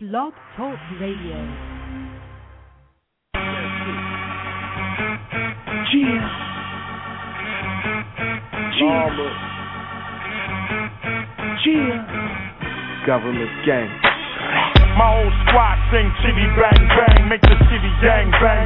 Blog Talk Radio. Government gang. My old squad sing chitty bang bang, make the city gang bang.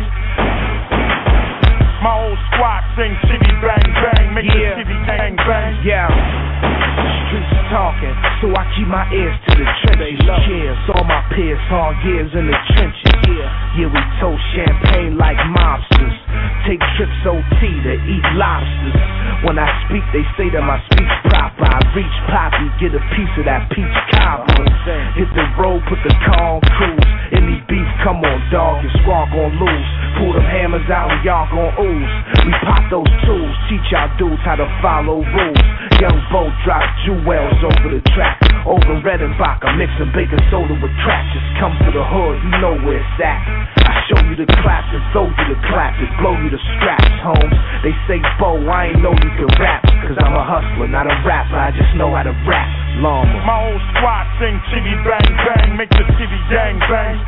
My old squad sing chitty bang bang, make the city gang bang. Yeah. Streets talking, so I keep my ears to the trenches. Cheers, all my peers, hard years in the trenches. Yeah, we toast champagne like mobsters. Take trips OT to eat lobsters. When I speak, they say that my speech proper. I reach Poppy, get a piece of that peach cobbler. Hit the road, put the car on cruise. Any beef, come on, dog, your squad gon' lose. Pull them hammers out and y'all gon' ooze. We pop those tools, teach our dudes how to follow rules. Young Bo drop jewels over the track. Over Redenbacher, mixing baking soda with crack. Just come to the hood, you know where it's at. I show you the claps and throw you the clap and blow you the scraps, Holmes. They say, Bo, I ain't know you could rap. Cause I'm a hustler, not a rapper, I just know how to rap. Llama. My old squad sing chitty bang bang, make the city gang bang.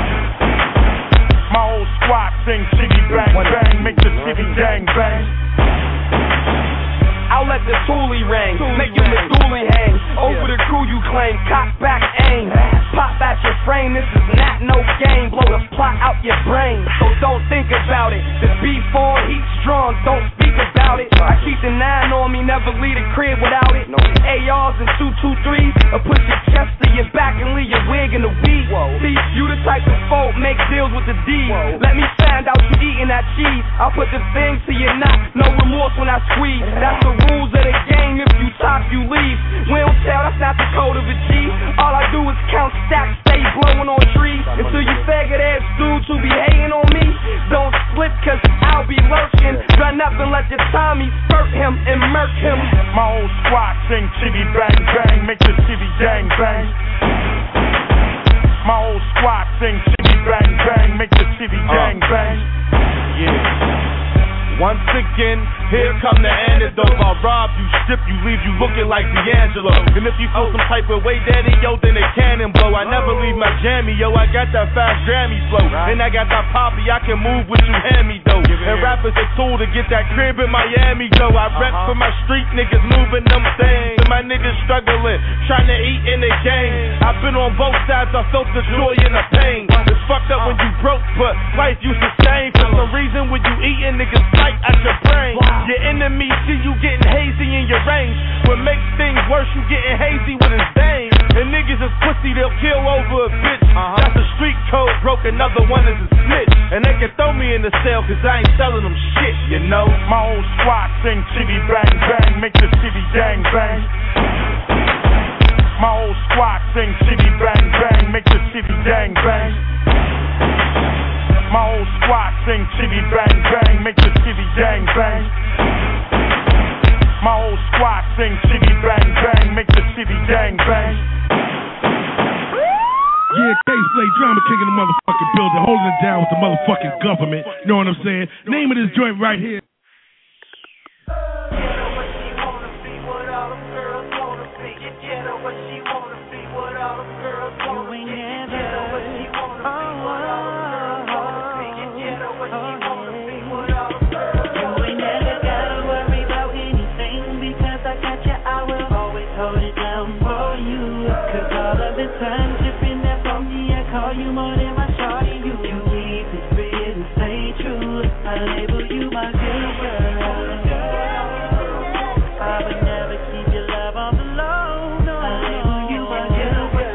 My old squad sing chitty bang bang, make the city gang bang. I'll let the toolie ring, make you Missouli hang. Over the crew you claim, cock back aim. Pop at your frame, this is not no game. Blow the plot out your brain, so don't think about it. The B4, heat strong, don't speak about it. I keep the 9 on me, never leave the crib without it. ARs and 223s, or push your chest to your back and leave your wig in the weed. See, you the type of folk, make deals with the D. Let me find out you eating that cheese. I'll put the thing to your knot, no remorse when I squeeze. That's the rules of the game, if you top, you leave. We don't tell, that's not the code of a G. All I do is count stacks, stay blowing on trees. Until you faggot ass dudes who be hating on me, don't slip cause I'll be lurking. Run up and let the Tommy spurt him and murk him. My old squad sing chitty bang bang, make the city gang bang. My old squad sing chitty bang bang, make the city gang bang. Yeah. Once again, here come the antidote. I'll rob you, strip you, leave you looking like D'Angelo. And if you feel some type of way, daddy, yo, then it cannon blow. I never leave my jammy, yo, I got that fast Grammy flow. And I got that poppy, I can move what you hand me, though. And rap is a tool to get that crib in Miami, though. I rep for my street niggas moving them things. And my niggas struggling, trying to eat in the game. I've been on both sides, I felt the joy and the pain. It's fucked up when you broke, but life you sustain. For some reason, when you eating, niggas fight at your brain. Your enemy see you getting hazy in your range. What makes things worse, you getting hazy with his veins. And niggas is pussy, they'll kill over a bitch. That's a street code, broke another one is a snitch. And they can throw me in the cell cause I ain't selling them shit, you know. My old squad sing chitty bang bang, make the city gang bang. My old squad sing chitty bang bang, make the city gang bang. My old squad sing chitty bang bang, make the city gang bang. My old squad sing chitty bang bang, make the city gang bang. Yeah, K-Slay, Drama King in the motherfucking building, holding it down with the motherfucking government. You know what I'm saying? Name of this joint right here. You more than my shawty, you keep it real and stay true. I label you my good girl. I would never keep your love on the low. No, I label you my good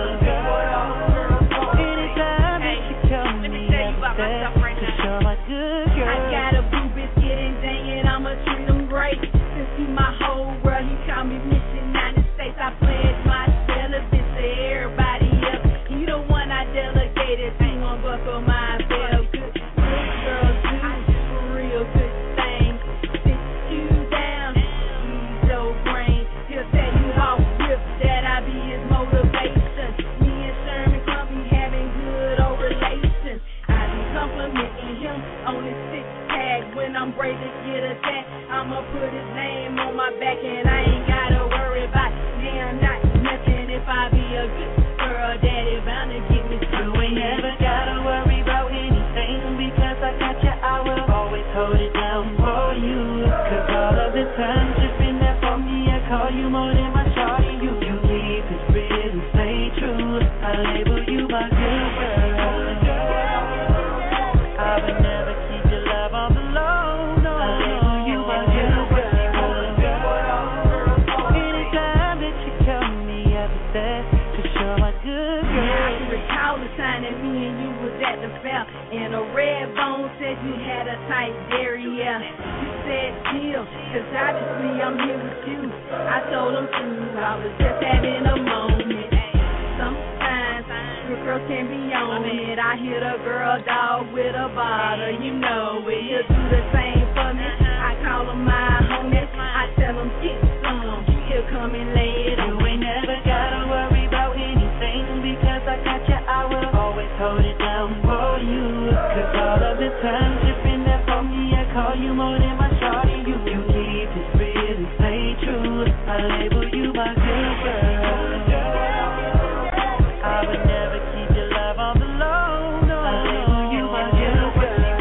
girl. Anytime that you come to me, cause you're my good girl. I got a blue biscuit and dang it, I'ma treat him great. Since he my whole world, he call me Miss United States. I pledge my celibacy to everybody else. You the one I delegated to, one buckle my belt. Good girls do real good things. Sit you down, ease your brain. He'll tell you how ripped that I be his motivation. Me and Sherman Company having good old relations. I be complimenting him on his six pack. When I'm ready to get attacked, I'ma put his name on my back and I ain't gotta worry about damn not nothing if I be a good girl daddy. you're bound to get me through. You ain't never gotta worry about anything because I got you. I will always hold it down for you. Cause all of the times you've been there for me, I call you more than my shawty. You keep it real and stay true. I label you my good girl. I would never keep your love on the low. No, I label you my good girl. Anytime that you call me, I be there. Cause you're my good girl. I can recall the time that me and you was at the fair, and a red bone said you had a tight dairy, yeah. You said chill, cause obviously I'm here with you. I told him too, I was just having a moment. Sometimes the girl can be on it. I hit a girl dog with a bottle, you know it. He'll do the same for me. I call him my homie. I tell him get some. He'll come and lay it on. You ain't never gotta worry about anything because I got you. I will always hold it down for you. Cause all of the times you've been there for me, I call you more than my shawty. You keep it real and stay true. I label you my good girl. I would never keep your love on the low. No, I label you my good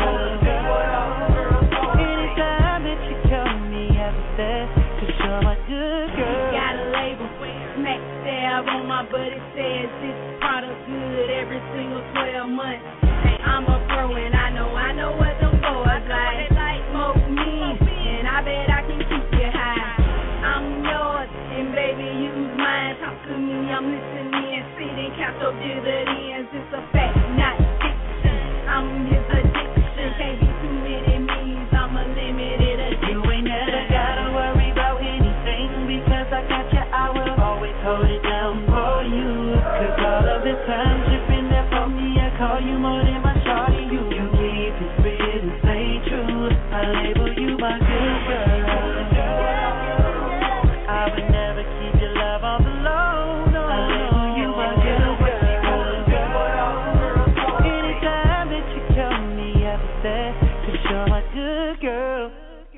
girl. Anytime that you call me, I be there. Cause you're my good girl. Got a label, smack dab on my butt. It says this product good every single 12 months. Hey, I'm a pro and I know what them boys like. Smoke me, and I bet I can keep you high. I'm yours, and baby, use mine. Talk to me, I'm listening. Sit and count your dividends. It's a fact, not fiction. I'm his addiction. Can't be too many me's. I'm a limited addiction. You ain't never gotta worry about anything because I got you. I will always hold it down for you. Cause all of the times you've been there for me, I call you more than my shawty. You keep it real and stay true. I label you my good girl. I would never keep your love on the low. No, I label you my good girl. Anytime that you call me, I be there. Cause you're my good girl.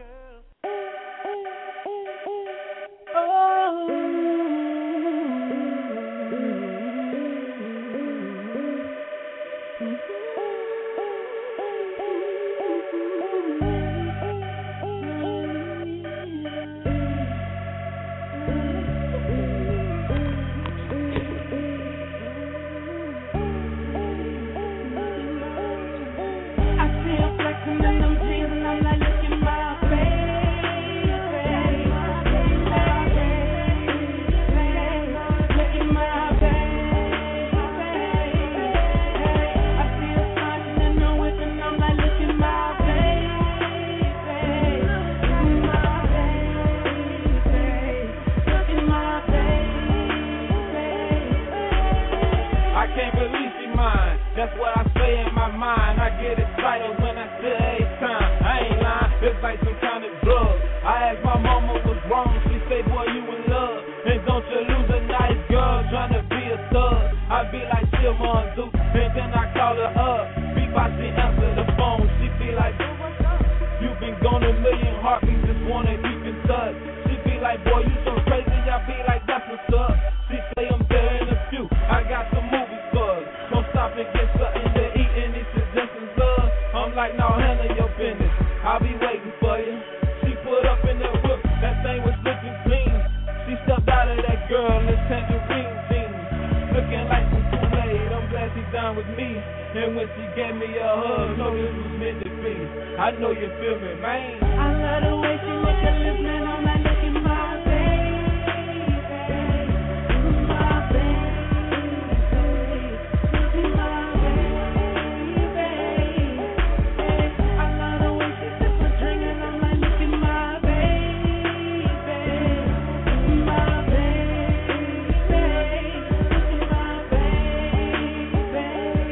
That's what I say in my mind. I get excited when I see her every time. I ain't lying, it's like some kind of drug. I asked my mama what's wrong. She say, boy, you in love. And don't you lose a nice girl trying to be a thug. I be like, chill, man, do. And then I call her up. Before she answer the phone, she be like, you been gone a million heartbeats, just wanna keep in touch. She be like, boy, you so crazy. I be like, that's what's up. She say I'm there in a few. I got some movies for us. Don't stop and get something to eat. Any suggestions, love? I'm like, no, handle your business. I'll be waiting for you. She put up in that whip. That thing was looking clean. She stepped out of that girl in tangerine jeans, looking like some Kool-Aid. I'm glad she down with me. And when she gave me a hug, know this was meant to be. I know you feel me, man. I love the way she look at this man. I'm like, look at my baby. My baby. Look at my baby. I love the way she sips her drink and I'm like, look at my baby. My baby. Look at my baby.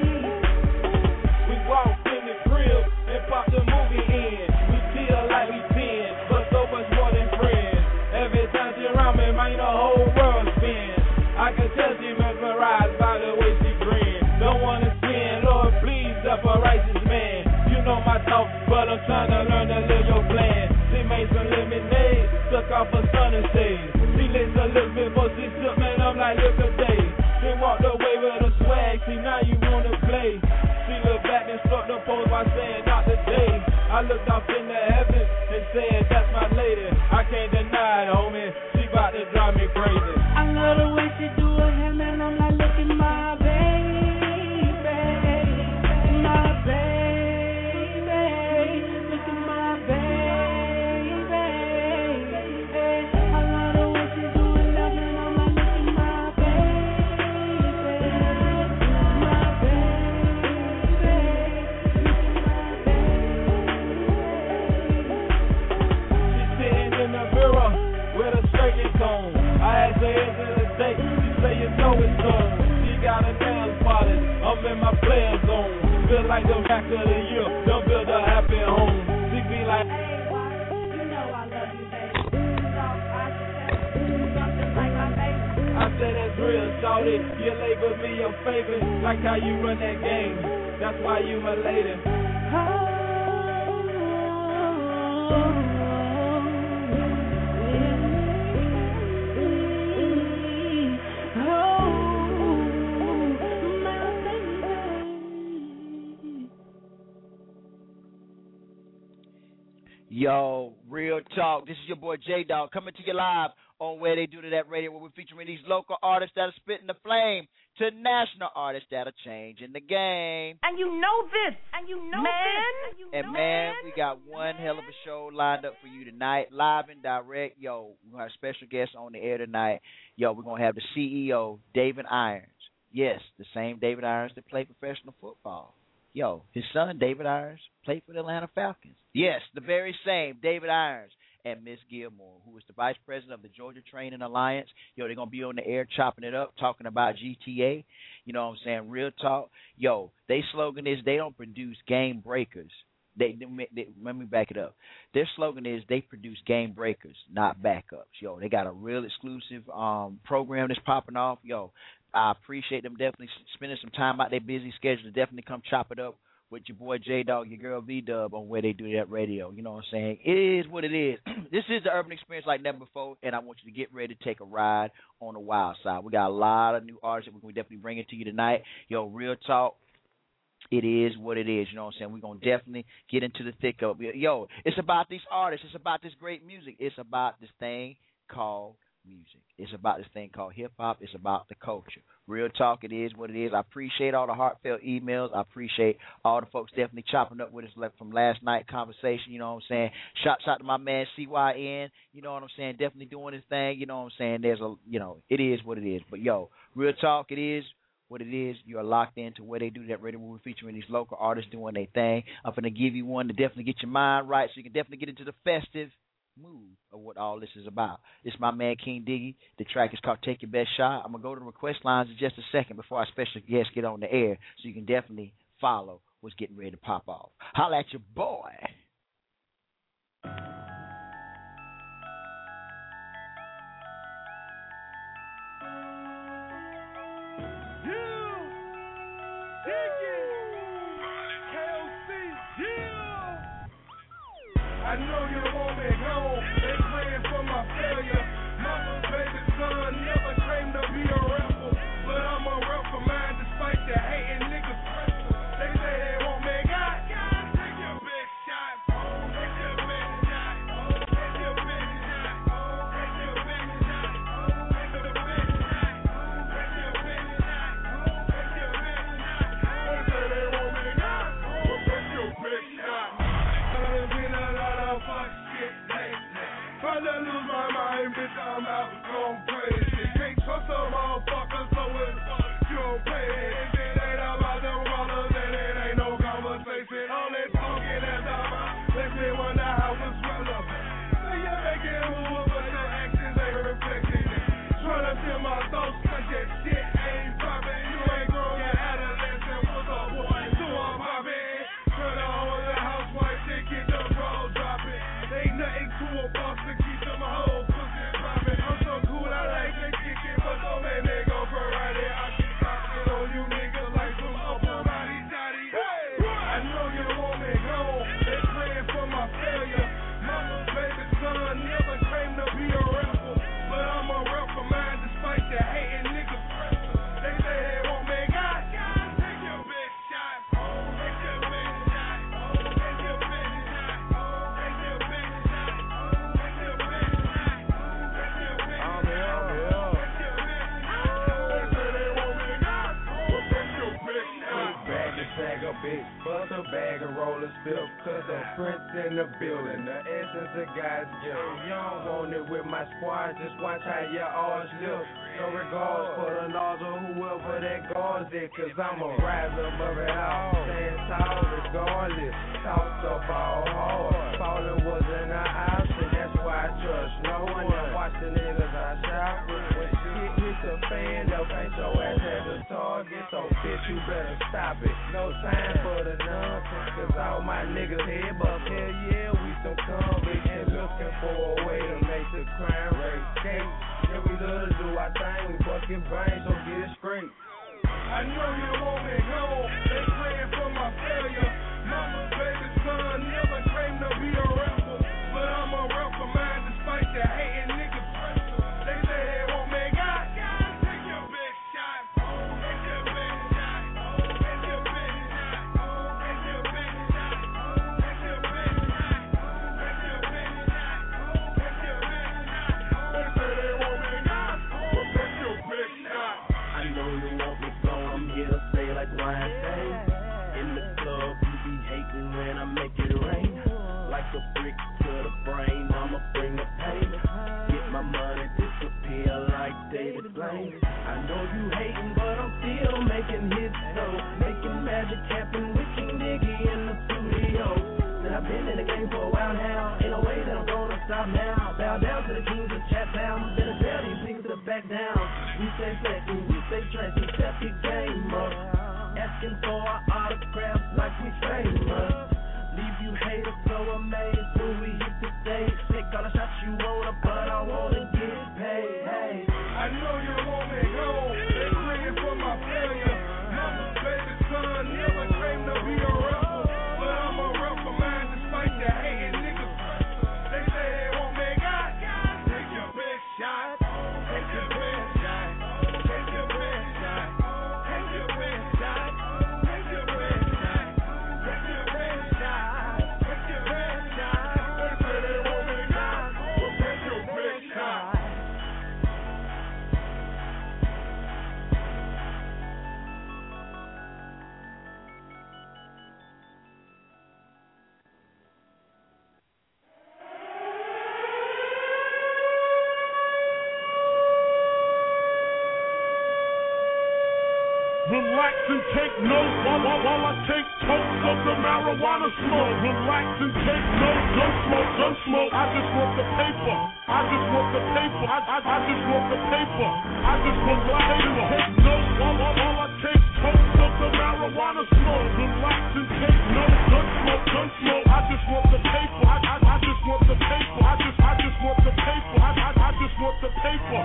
We walked in the crib and popped the movie in. We feel like we 10, but so much more than friends. Every time she around me, man, the whole world spins. I can tell she mesmerized by the way she grins. Don't wanna sin, Lord, please help a righteous man. You know my talk, but I'm trying to learn to live your plan. She made some lemonade, took off her sun and shade. She lit a little bit before she shook, man, I'm like, look at day. She walked away with a swag. I'm in my player zone. Feel like the back of the year. Don't build a happy home. She be like, hey, why? You know I love you, baby. Do something like my baby. I said that's real, shawty. You label me your favorite. Like how you run that game. That's why you my lady. Yo, real talk. This is your boy J-Dog coming to you live on Where They Do To That Radio, where we're featuring these local artists that are spitting the flame to national artists that are changing the game. And you know this. And you know this. And man, we got one hell of a show lined up for you tonight, live and direct. Yo, we're going to have special guests on the air tonight. Yo, we're going to have the CEO, David Irons. Yes, the same David Irons that played professional football. Yo, his son, David Irons, played for the Atlanta Falcons. Yes, the very same David Irons and Miss Gilmore, who is the vice president of the Georgia Training Alliance. Yo, they're going to be on the air chopping it up, talking about GTA. You know what I'm saying? Real talk. Yo, their slogan is they don't produce game breakers. Let me back it up. Their slogan is they produce game breakers, not backups. Yo, they got a real exclusive program that's popping off. Yo, I appreciate them definitely spending some time out their busy schedule to definitely come chop it up with your boy J-Dog, your girl V-Dub on Where They Do That Radio. You know what I'm saying? It is what it is. This is the urban experience like never before, and I want you to get ready to take a ride on the wild side. We got a lot of new artists that we're going to definitely bring it to you tonight. Yo, real talk. It is what it is, you know what I'm saying? We're going to definitely get into the thick of it. Yo, it's about these artists. It's about this great music. It's about this thing called music. It's about this thing called hip-hop. It's about the culture. Real talk, it is what it is. I appreciate all the heartfelt emails. I appreciate all the folks definitely chopping up with us from last night conversation, you know what I'm saying? Shouts out to my man CYN, you know what I'm saying? Definitely doing his thing, you know what I'm saying? There's a, you know, it is what it is. But, yo, real talk, it is what it is. You are locked into Where They Do That Radio. We're featuring these local artists doing their thing. I'm going to give you one to definitely get your mind right so you can definitely get into the festive mood of what all this is about. It's my man King Diggy. The track is called Take Your Best Shot. I'm going to go to the request lines in just a second before our special guests get on the air so you can definitely follow what's getting ready to pop off. Holla at your boy. I know you want me home. They praying for my failure. Mama's baby son never claimed to be a rapper, but I'm a rap for mine despite the hating niggas pressure. They say they want me, God, take your big shot. Take your big shot. Take your big shot. Take your big shot. Take your big shot. Take your big shot. Take your big shot. They say they want me, God, take your big shot. There's been a lot of fuck shit lately. Tryna lose my mind, bitch, I'm out going crazy. Can't trust a motherfucker, so it's you don't pay it. If it ain't about them rollers, then it ain't no conversation. All that talking at the mouth, makes me wonder how it's relevant. Say you're making moves, but your actions ain't reflecting it. Tryna feel my thoughts, cause that shit ain't poppin'. You ain't grown, you're adolescent, what's up, boy? So I'm poppin'. Tryna hold the housewife, shit, get the ball dropping. Ain't nothing to a boss to keep them whole pussy dropping. I'm so cool, I like to kick it, but don't make me go Friday. I keep talking on you niggas like some upper body daddy. Hey, I know you want me home. They praying for my failure. Mama's baby son never claimed to be a rapper, but I'm a rap for mine despite the hating niggas pressure. They say they want me, God, take your big shot. Take your big shot. Take your big shot. Take your big shot. Take your big shot. Take your big shot. Take your big shot. They say they want me, God, take your big shot. Bag to tag a bitch, bust a bag and roll a spill. Cause the prince in the building, the essence of God's gift. If you don't want it with my squad, just watch how your odds live. No regards for the laws of whoever that guards it. Cause I'm a rise above it all, stand tall regardless. Talked about hard, falling wasn't an option. That's why I trust no one. Watch the niggas I shop with. When shit hit the fan, they'll paint your ass as a target. So bitch, you better stop it. No time for the nonsense, cause all my niggas head bust. Hell yeah, we some convicts and looking for a way to make the crime rate skate. Yeah, we love to do our thing, we fucking bang, so get it straight. I know you want me home, they praying for my failure. Mama's baby son never claimed to be a rapper, but I'm a rapper, man, despite the hating niggas pressure. They say they want me, God, take your big shot. Take your big shot. Take your big shot. Take your big shot. Take your big shot. Take your big shot. Take your big shot. They say they want me, God, well, take your big shot. I know you want me, so I'm here to stay like Ryan say. In the club, you be hating when I make it rain. Like a brick to the brain, I'ma bring the pain. Get my money disappear like David Blaine. I know you hating, but I'm still making hits, so making magic happen with King Diggy in the studio. Said I've been in the game for a while now, ain't no way that I'm gonna stop now. Bow down to the kings of Chattown, better tell these niggas to back down. We stay flexing, we stay tracing, step your game up. Asking for our autographs like we famous. Leave you haters so amazed when we hit the stage. Take all the shots you wanna, but I wanna get paid. Hey, I know you want me home, they praying for my failure. Mama's baby son never claimed to be a rapper, but I'm a rapper, man, despite the hating niggas pressure. They say they want me, God, take your big shot. Take your big shot. Take your big shot. Take your big shot. Take your big shot. Take your big shot. Take your big shot. They say they want me, God, well, take your big shot. Relax and take notes while I take totes of the marijuana smoke. Relax and take notes, don't smoke. I just want the paper. I just want the paper. I just want the paper. I just want the paper. Take notes while I take totes of the marijuana smoke. Relax and take notes, don't smoke. I just want the paper. I just want the paper. I just want the paper. I just want the paper.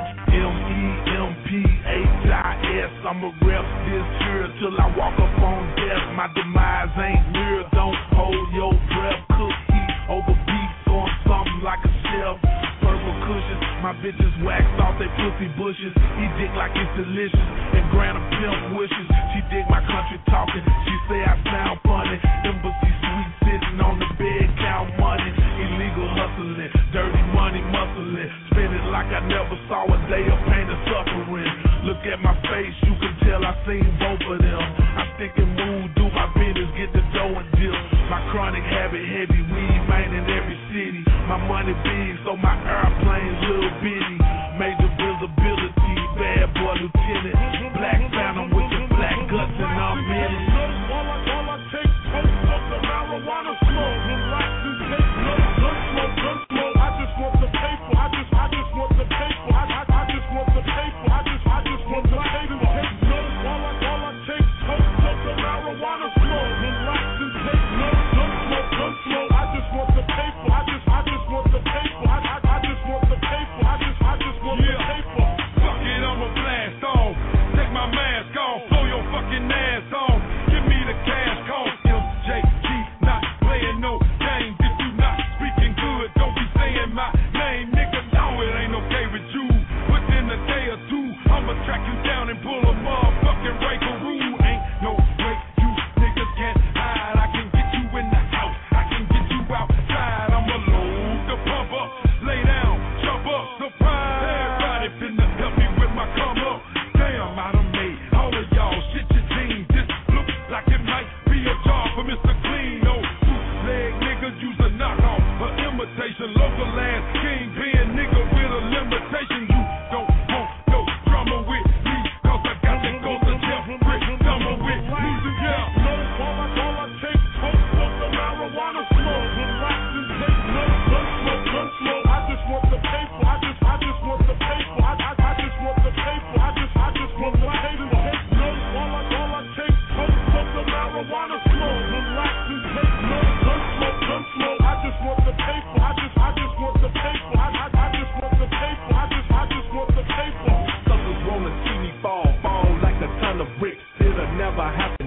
MEMPHIS, I'ma rep this here till I walk up on death. My demise ain't near, don't hold your breath. Cook, eat over beef, on something like a chef. Purple cushions, my bitches waxed off they pussy bushes. Eat dick like it's delicious, and grant a pimp wishes. She dig my country talking, she say I sound funny. Embassy suite sitting on the bed, count money. Illegal hustling, dirty money muscling. Spend it like I never saw a day of pain and suffering. Look at my face, you can tell I seen both of them. I stick and move, do my business, get the dough and dip. My chronic habit heavy, weed man in every city. My money big, so my airplane's little bitty. Major visibility, bad boy lieutenant. Black phantom with the black guts and I'm in it. All I take totes of the marijuana smoke. Relax and take notes, don't smoke. I just want the paper. I just want the paper. I just want the paper. I just want the paper. Take notes while I take totes of the marijuana smoke. Relax and take notes, don't smoke. I just want the paper. I just want the paper. I just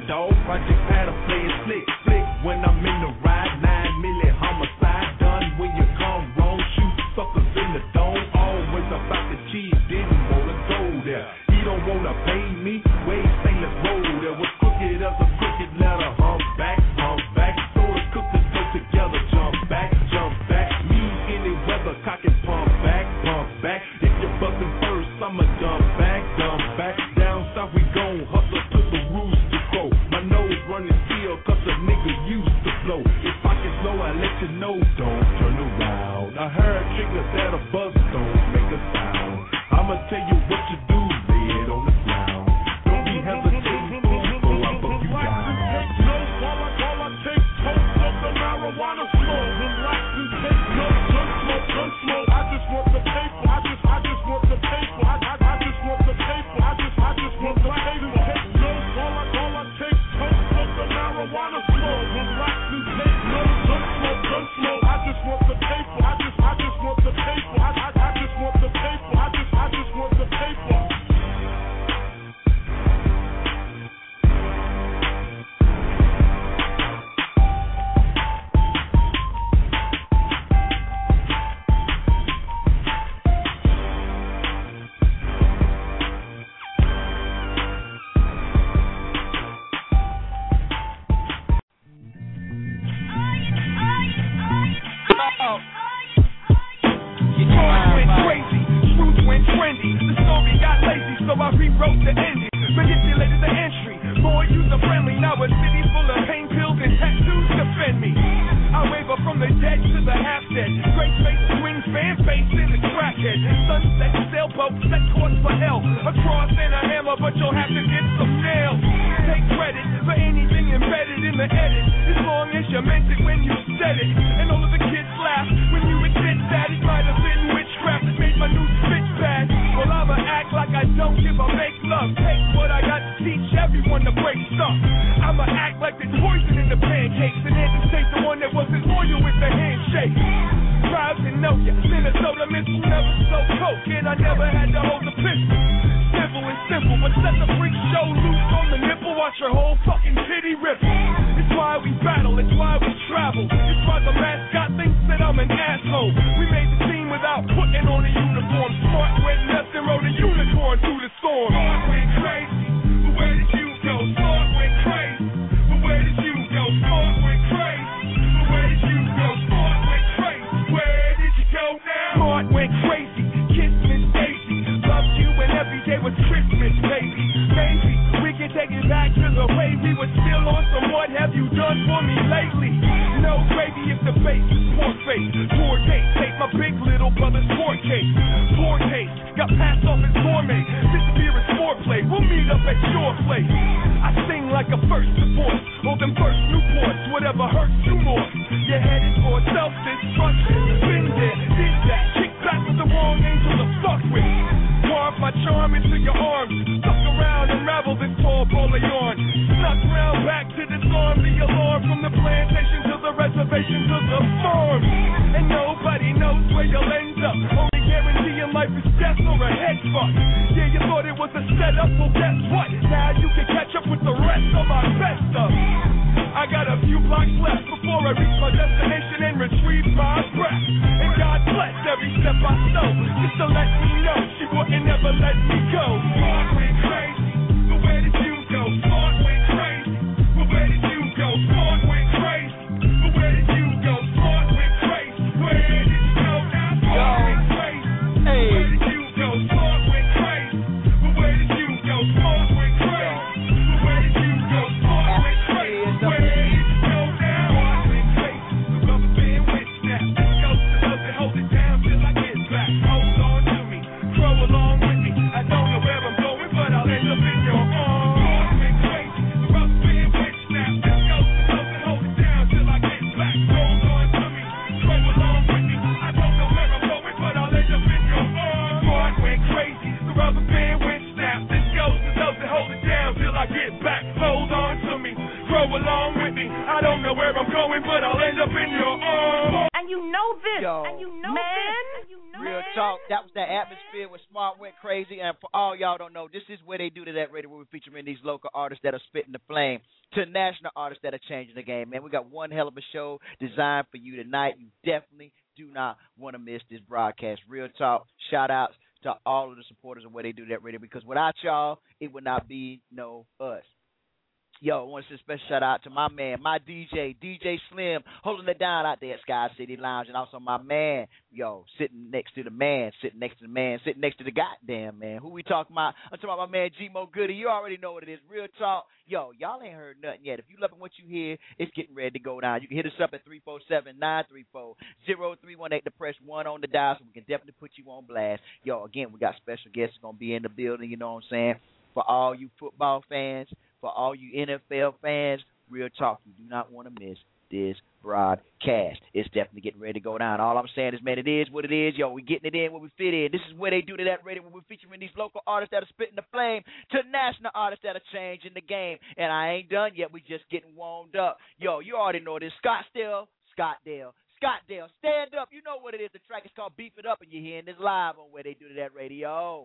dog. Project Patter playing slick, flick when I'm in the ride. 9 million homicide done when you come wrong. Shoot suckers in the dome. Always about the cheese, didn't wanna go there. He don't wanna pay me. Wait, say let's roll there. Was crooked as a crooked letter. Hump back. So the cookers go together. Jump back. Me any weather, cock and pump back. If you're bustin' first, I'ma dump back. Down south we gon' hustle to the roost to grow. My nose running still, cause a nigga used to blow. If I can slow, I let you know, don't turn around. I heard triggers that a buzz don't make a sound. I'ma tell you what you do, lay it on the ground. Don't be hesitating, fool, or I'll fuck you down. All I take toast of the marijuana smoke. Relax and take no gun smoke. I just want the paper. I just want the paper. I just want the paper. I just want the paper. All I take toast of the marijuana smoke. Relax and take no gun smoke. I just want the paper. I just want the paper. I just want the paper. I just want the paper. So I rewrote the ending, manipulated the entry, more user-friendly. Now a city full of pain pills and tattoos defend me. I waver from the dead to the half-dead. Great face, swing, fan face in the crackhead. Sunset, sailboat, set course for hell. A cross and a hammer, but you'll have to get some nails. Take credit for anything embedded in the edit, as long as you meant it when you said it. And all of the kids laugh when you admit that it might have been witchcraft that made my new spit bad. Well, I'ma act like I don't give a make love. Take what I got to teach everyone to break stuff. I'ma act like there's poison in the pancakes and anticipate the one that wasn't loyal with the handshake. Proud to know ya, Minnesota missile never so coke, and I never had to hold the pistol. Civil and simple, but set the freak show loose on the nipple. Watch your whole fucking titty ripple. It's why we battle, it's why we travel. It's why the mascot thinks that I'm an asshole. We made the team without putting on a uniform. Smart went nuts and rode a unicorn through the storm. Smart went crazy, but where did you go? Smart went crazy, but where did you go? Smart went crazy, but where did you go? Smart went crazy, where did you go now? Smart went crazy, kiss Miss Daisy. Loved you and every day was Christmas, baby. Maybe we can take it back to the way we were still on some what have you done for me lately? No gravy if the face is poor face. Poor taste, take my big little brother's court case. Poor taste, got passed off as gourmet. This beer is foreplay, we'll meet up at your place. I sing like a first divorce, all them first Newports, whatever hurts you more. You're headed for self-destruction. Been there, did that, kick back with the wrong angel to fuck with. Carve my charm into your arms, suck around and ravel this tall ball of yarn. Snuck round back to disarm the alarm, from the plantation to the reservation to the farm. And nobody knows where you'll end up. Only guarantee in life is death or a head fuck. Yeah, you thought it was a setup, well guess what? Now you can catch up with the rest of my best stuff. I got a few blocks left before I reach my destination and retrieve my breath. And God bless every step I took, just to let me know she wouldn't ever let me go. Smart went crazy, but where did you go? Smart went crazy, but where did you go? Smart went crazy, but where did you go? Smart went crazy, where did you go now? Smart went crazy, where did you go? Smart went crazy, but where did you go? Smart went crazy, but where did you go? Smart went crazy, where did you go now? Smart went crazy, the rubber band went snap. This goes to those that hold it down till I get back. Hold on to me, grow along with me. I don't know where I'm going, but I'll end up in your arms. Smart went crazy, the rubber band went snap. This goes to those that hold it down till I get back. Hold on to me, grow along with me. I don't know where I'm going, but I'll end up in your arms. Smart went crazy, the rubber band went snap. This goes to those that hold it down till I get back. Hold on to me, grow along with me. I don't know where I'm going, but I'll end up in your arms. And you know this, Yo, and you know man. Real talk. That was that atmosphere where Smart went crazy. And for all y'all don't know, this is where they do to that radio where we featuring these local artists that are spitting the flame. to national artists that are changing the game, man. We got one hell of a show designed for you tonight. You definitely do not want to miss this broadcast. Real talk, shout-outs to all of the supporters of Where They Do That Radio, because without y'all, it would not be no us. Yo, I want to send a special shout out to my man, my DJ Slim, holding it down out there at Sky City Lounge, and also my man, sitting next to the goddamn man. Who we talking about? I'm talking about my man G-Mo Goody. You already know what it is. Real talk. Yo, y'all ain't heard nothing yet. If you loving what you hear, it's getting ready to go down. You can hit us up at 347-934-0318 to press 1 on the dial, so we can definitely put you on blast. Yo, again, we got special guests going to be in the building, you know what I'm saying? For all you football fans, for all you NFL fans, real talk, you do not want to miss this broadcast. It's definitely getting ready to go down. All I'm saying is, man, it is what it is. Yo, we getting it in where we fit in. This is Where They Do That Radio, where we're featuring these local artists that are spitting the flame to national artists that are changing the game. And I ain't done yet. We just getting warmed up. Yo, you already know this. Scottsdale, stand up. You know what it is. The track is called Beef It Up, and you're hearing this live on Where They Do That Radio.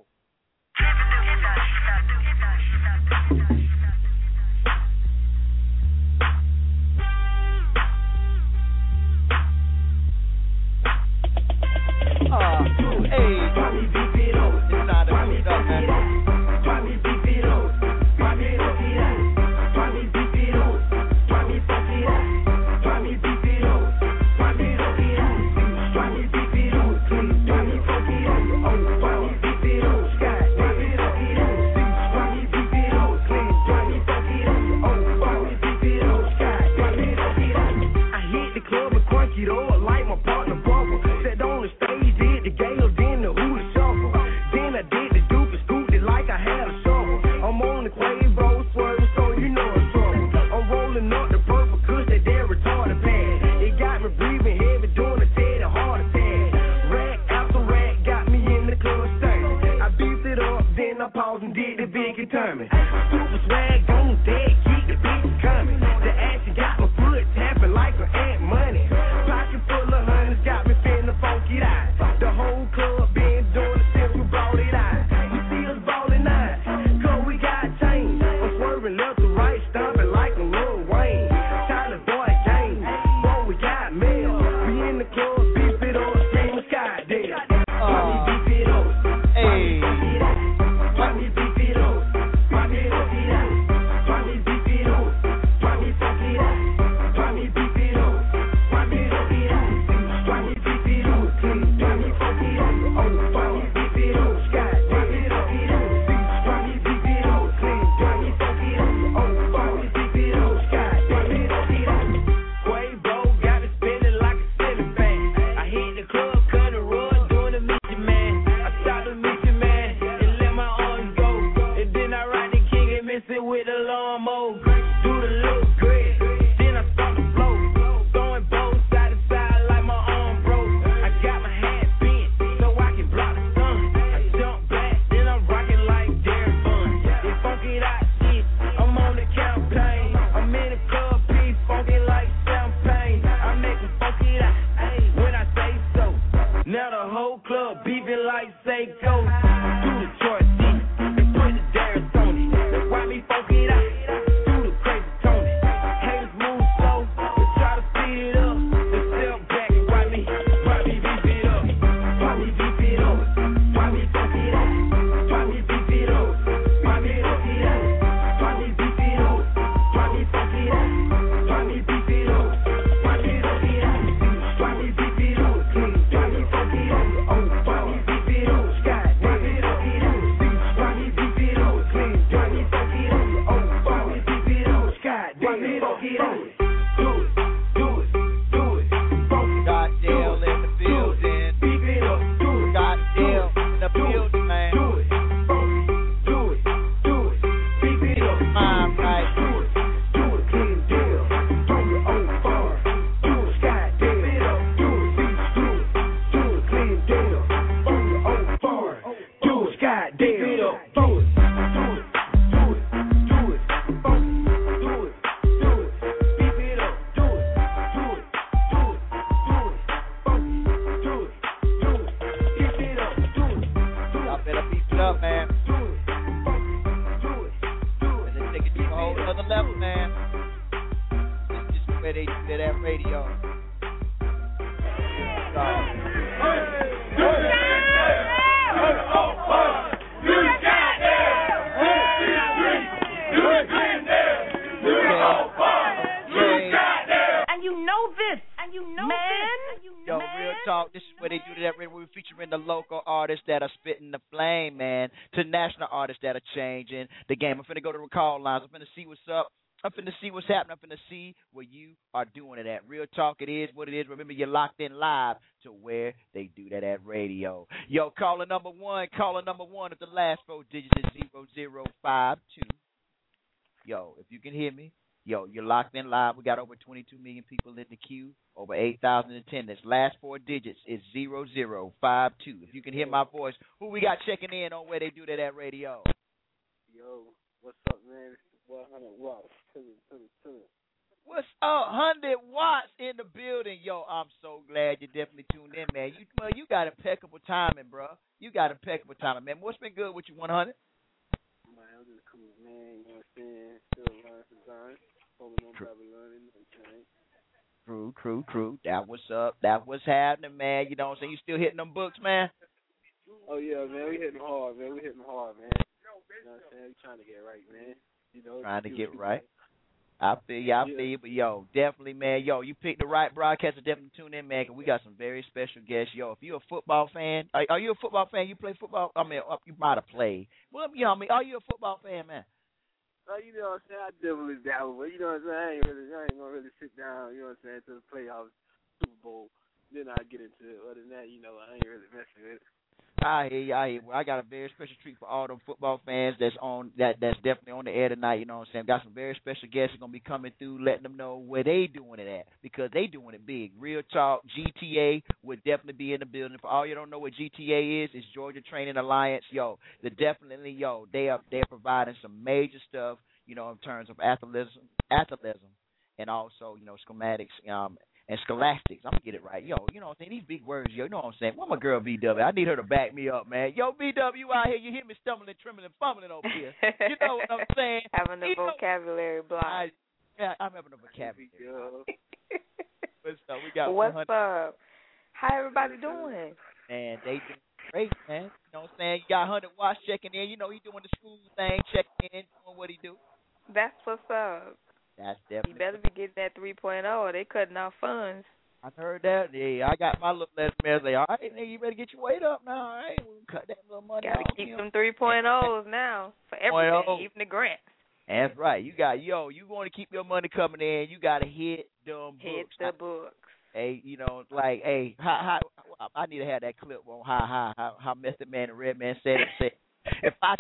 where they do that radio. Yo, real talk. This is where they do that. We're featuring the local artists that are spitting the flame, man, to national artists that are changing the game. I'm finna go to the call lines. I'm finna see what's up. I'm finna see what's happening. I'm finna see where you are doing it at. Real talk, it is what it is. Remember, you're locked in live to where they do that at radio. Yo, caller number one. If the last 4 digits is 0052. Yo, if you can hear me. Yo, you're locked in live. We got over 22 million people in the queue, over 8,000 attendants. Last 4 digits is 0052. If you can hear my voice, who we got checking in on where they do that at radio? Yo, what's up, man? It's 100 watts. What's up? 100 watts in the building. Yo, I'm so glad you definitely tuned in, man. You got impeccable timing, bro. You got impeccable timing, man. What's been good with you, 100? Man, I'm just cool, man. You know what I'm saying? Still learning sometimes. True. That what's up. That what's happening, man. You know what I'm saying? You still hitting them books, man? Oh, yeah, man. We hitting hard, man. You know what I'm saying? We trying to get right, man. You know, trying to get right. I feel you. But, yo, definitely, man. Yo, you picked the right broadcaster. Definitely tune in, man, because we got some very special guests. Yo, if you're a football fan, are you a football fan? You play football? I mean, you might have played. Well, you know what I mean? Are you a football fan, man? You know what I'm saying? I definitely dabble, but you know what I'm saying? I ain't gonna really sit down, you know what I'm saying, to the playoffs, Super Bowl. Then I get into it. Other than that, you know, I ain't really messing with it. I hear you. Well, I got a very special treat for all them football fans that's definitely on the air tonight. You know what I'm saying? Got some very special guests gonna be coming through, letting them know where they doing it at, because they doing it big. Real talk, GTA would definitely be in the building. For all you don't know what GTA is, it's Georgia Training Alliance. Yo, they're providing some major stuff, you know, in terms of athleticism, and also, you know, schematics, and scholastics. I'm going to get it right. Yo, you know what I'm saying? These big words, yo, you know what I'm saying? Where my girl BW? I need her to back me up, man. Yo, BW, you out here. You hear me stumbling, trembling, fumbling over here. You know what I'm saying? Having a vocabulary block. I'm having a vocabulary block. We got What's up? How everybody doing? Man, they doing great, man. You know what I'm saying? You got 100 watts checking in. You know, he doing the school thing, checking in, doing what he do. That's what's up. That's definitely. You better be getting that 3.0. They cutting out funds. I heard that. Yeah, I got my little lesson there. Say, all right, nigga, you better get your weight up now. All right, we'll cut that little money. Gotta keep them 3.0s now for everything, even the grants. That's right. You want to keep your money coming in. You got to hit them books. Hit the books. Hey, you know, like, hey, how I need to have that clip on how Method Man and Redman said it. If I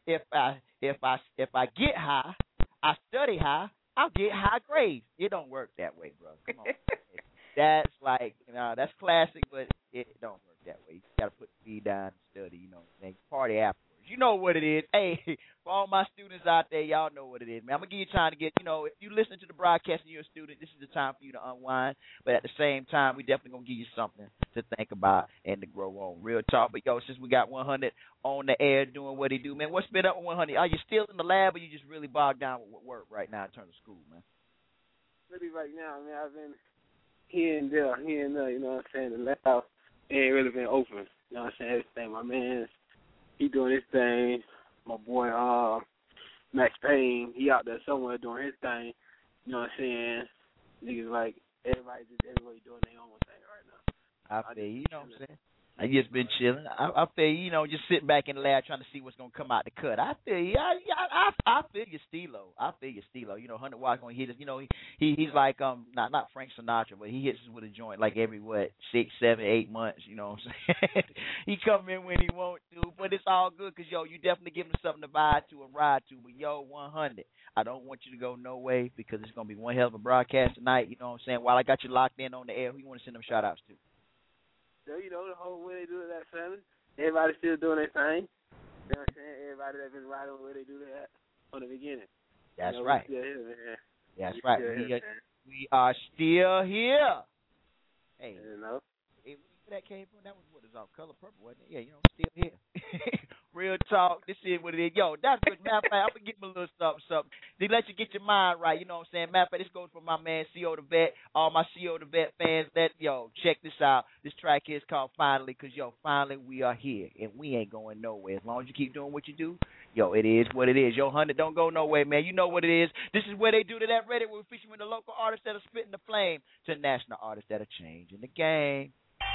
get high, I study high. I'll get high grades. It don't work that way, bro. Come on. That's like, that's classic, but it don't work that way. You got to put the feet down and study, you know, and party afterwards. You know what it is. Hey, for all my students out there, y'all know what it is, man. I'm going to give you time to get, you know, if you listen to the broadcast and you're a student, this is the time for you to unwind. But at the same time, we definitely going to give you something to think about and to grow on. Real talk. But, yo, since we got 100 on the air doing what he do, man, what's been up with 100? Are you still in the lab, or you just really bogged down with work right now in terms of school, man? Really right now, man, I've been here and there, you know what I'm saying? The lab ain't really been open. You know what I'm saying? Everything, my man, he doing his thing. My boy, Max Payne, he out there somewhere doing his thing. You know what I'm saying? Niggas like, everybody doing their own thing right now. I feel you, know what I'm saying? I just been chilling. I feel you, you know, just sitting back in the lab trying to see what's gonna come out the cut. I feel you. I feel you, Stilo. I feel you, Stilo. You know, 100 Watts gonna hit us. You know, he's like not Frank Sinatra, but he hits us with a joint like every 6, 7, 8 months. You know what I'm saying? He come in when he want to, but it's all good because yo, you definitely give him something to vibe to and ride to. But yo, 100. I don't want you to go no way because it's gonna be one hell of a broadcast tonight. You know what I'm saying? While I got you locked in on the air, who you want to send them shout outs to? So, you know, the whole way they do that family. Everybody still doing their thing. You know what I'm saying? Everybody that's been riding the way they do that from the beginning. That's you know, right. We're still here, man. That's right. We are still here. Hey, you know. Where that came from? That was what is off Color Purple, wasn't it? Yeah, you know, still here. Real talk. This is what it is. Yo, that's good. Matter of fact, I'm going to give him a little something. They let you get your mind right. You know what I'm saying? Matter of fact, this goes for my man, CO the Vet. All my CO the Vet fans, check this out. This track here is called Finally, because, finally we are here, and we ain't going nowhere. As long as you keep doing what you do, it is what it is. 100 don't go nowhere, man. You know what it is. This is where they do to that Reddit, where we're featuring the local artists that are spitting the flame to national artists that are changing the game.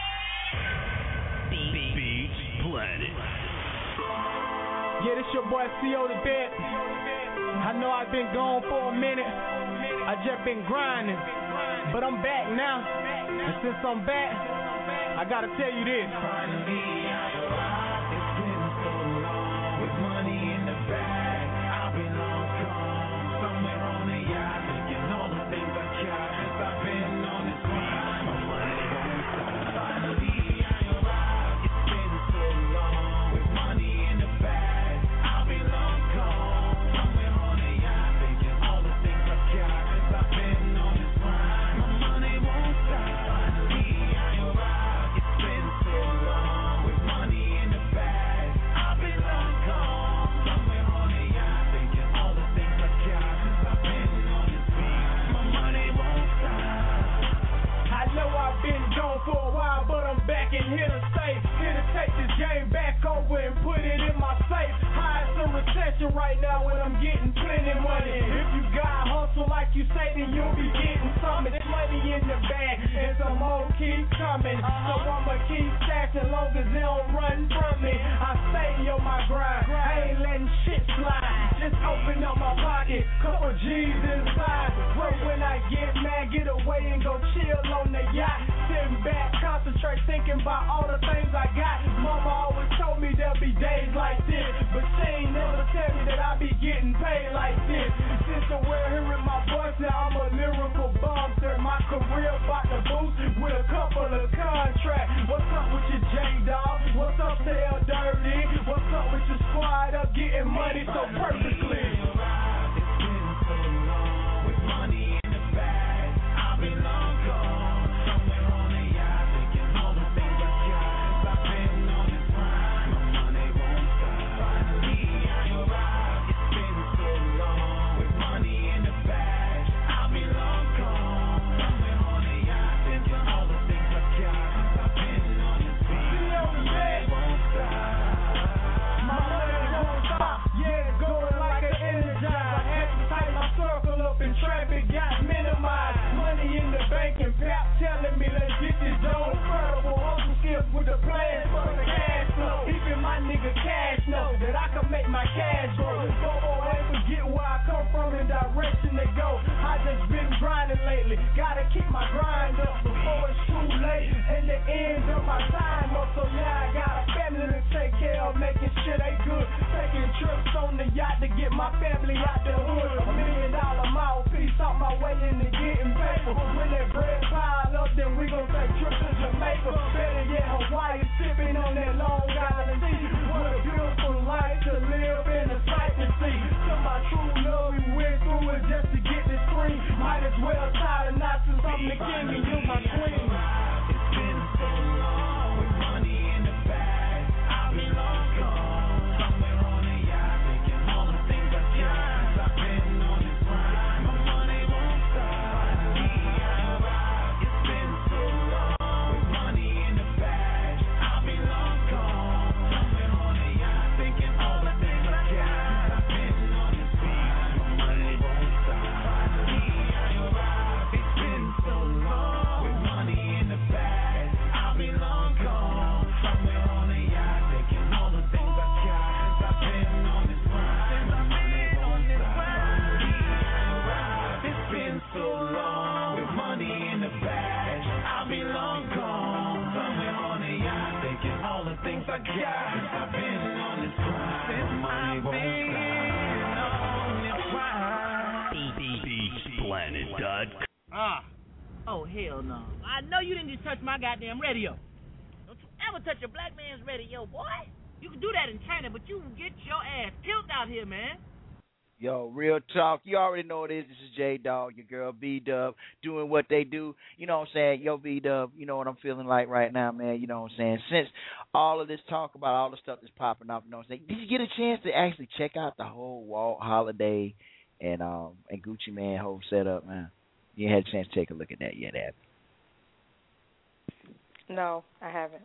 Beat Planet. Yeah, this your boy CO the Vet. I know I've been gone for a minute. I just been grinding, but I'm back now. And since I'm back, I gotta tell you this. Finally, I arrived. It's been so long with money in the bag. I've been long gone somewhere on the yacht, thinking all the things I got since I've been on this grind. My money won't stop. Finally, I arrived. It's been so long with money in the bag. I've been long gone somewhere on the yacht, thinking all the things I got since I've been on this grind. My money won't stop. Finally, I arrived. It's been so long with money in the bag. I've been long gone somewhere on the yacht, thinking all the things I got since I've been on this grind. My money won't stop. I know I've been gone for a while, but I'm back and here to stay. Here to take this game back over and put it in my safe. High as a recession right now when I'm getting plenty money. If you got hustle like you say, then you'll be getting something. There's money in the bag and some more keep coming. So I'ma keep stacking long as they don't run from me. I stay on my grind. I ain't letting shit slide. Just open up my pocket, couple G's inside. But when I get mad, get away and go chill on the yacht. Sitting back, concentrate, thinking about all the things I got. Mama always told me there'll be days like this, but she ain't never tell me that I be getting paid like this. Since the world hearing my voice, now I'm a lyrical bouncer. My career about to boost with a couple of contracts. What's up with your J-Dog? What's up to L Dirty? What's up with your squad up getting money so perfectly? It's been so long with money in the bag. I've been long gone somewhere on the yacht, thinking all the things I got since I've been on this grind. My money won't stop. Finally, I arrived. It's been so long with money in the bag. I've been long gone somewhere on the yacht, thinking all the things I got since I've been on this grind. My money won't stop. My money won't stop. Yeah, going like an energizer. I had to tighten my circle up and traffic got minimized. Money in the bank and Pap telling me let's get this dough. Incredible hustle skills with the plans for the cash flow. Even my nigga Cash know that I can make my cash grow. Bobo ain't forget where I come from and direction to go. I just been grinding lately. Gotta keep my grind up before it's too late. And the end of my time up. So now I got a family to take care of, making sure they good. Taking trips on the yacht to get my family out the hood. $1 million mouthpiece out my way into getting paper. When that bread pile up, then we gon' take trips to Jamaica. Better yet, Hawaii, sipping on that Long Island tea. What a beautiful life to live in, a sight to see. To my true love, we went through it just to get this free. Might as well tie the knots since I'm the king and you my queen. It's been so long with money in the bag. I've been long gone somewhere on the yacht, thinking all the things I got since I've been on this grind. My money won't stop. Finally, I arrived. It's been so long with money in the bag. I've been long gone somewhere on the yacht, thinking all the things I got since I've been on this grind. My money won't stop. Finally, I arrived. It's been so long with money in the bag. I've been long gone somewhere on the yacht, thinking all the things I got since I've been on this grind. My money won't stop. Finally, I arrived. It's been so long with money in the bag. I've been long gone somewhere on the yacht, thinking all the things I got since I've been on this grind. My money won't stop. BeatPlanet.com. Oh, hell no. I know you didn't just touch my goddamn radio. Don't you ever touch a black man's radio, boy. You can do that in China, but you can get your ass killed out here, man. Yo, real talk. You already know what it is. This is J Dog, your girl B Dub, doing what they do. You know what I'm saying? Yo, B Dub, you know what I'm feeling like right now, man. You know what I'm saying? Since all of this talk about all the stuff that's popping up, you know what I'm saying? Did you get a chance to actually check out the whole Walt Holiday and Gucci Mane whole setup, man? You had a chance to take a look at that yet, Abby? No, I haven't.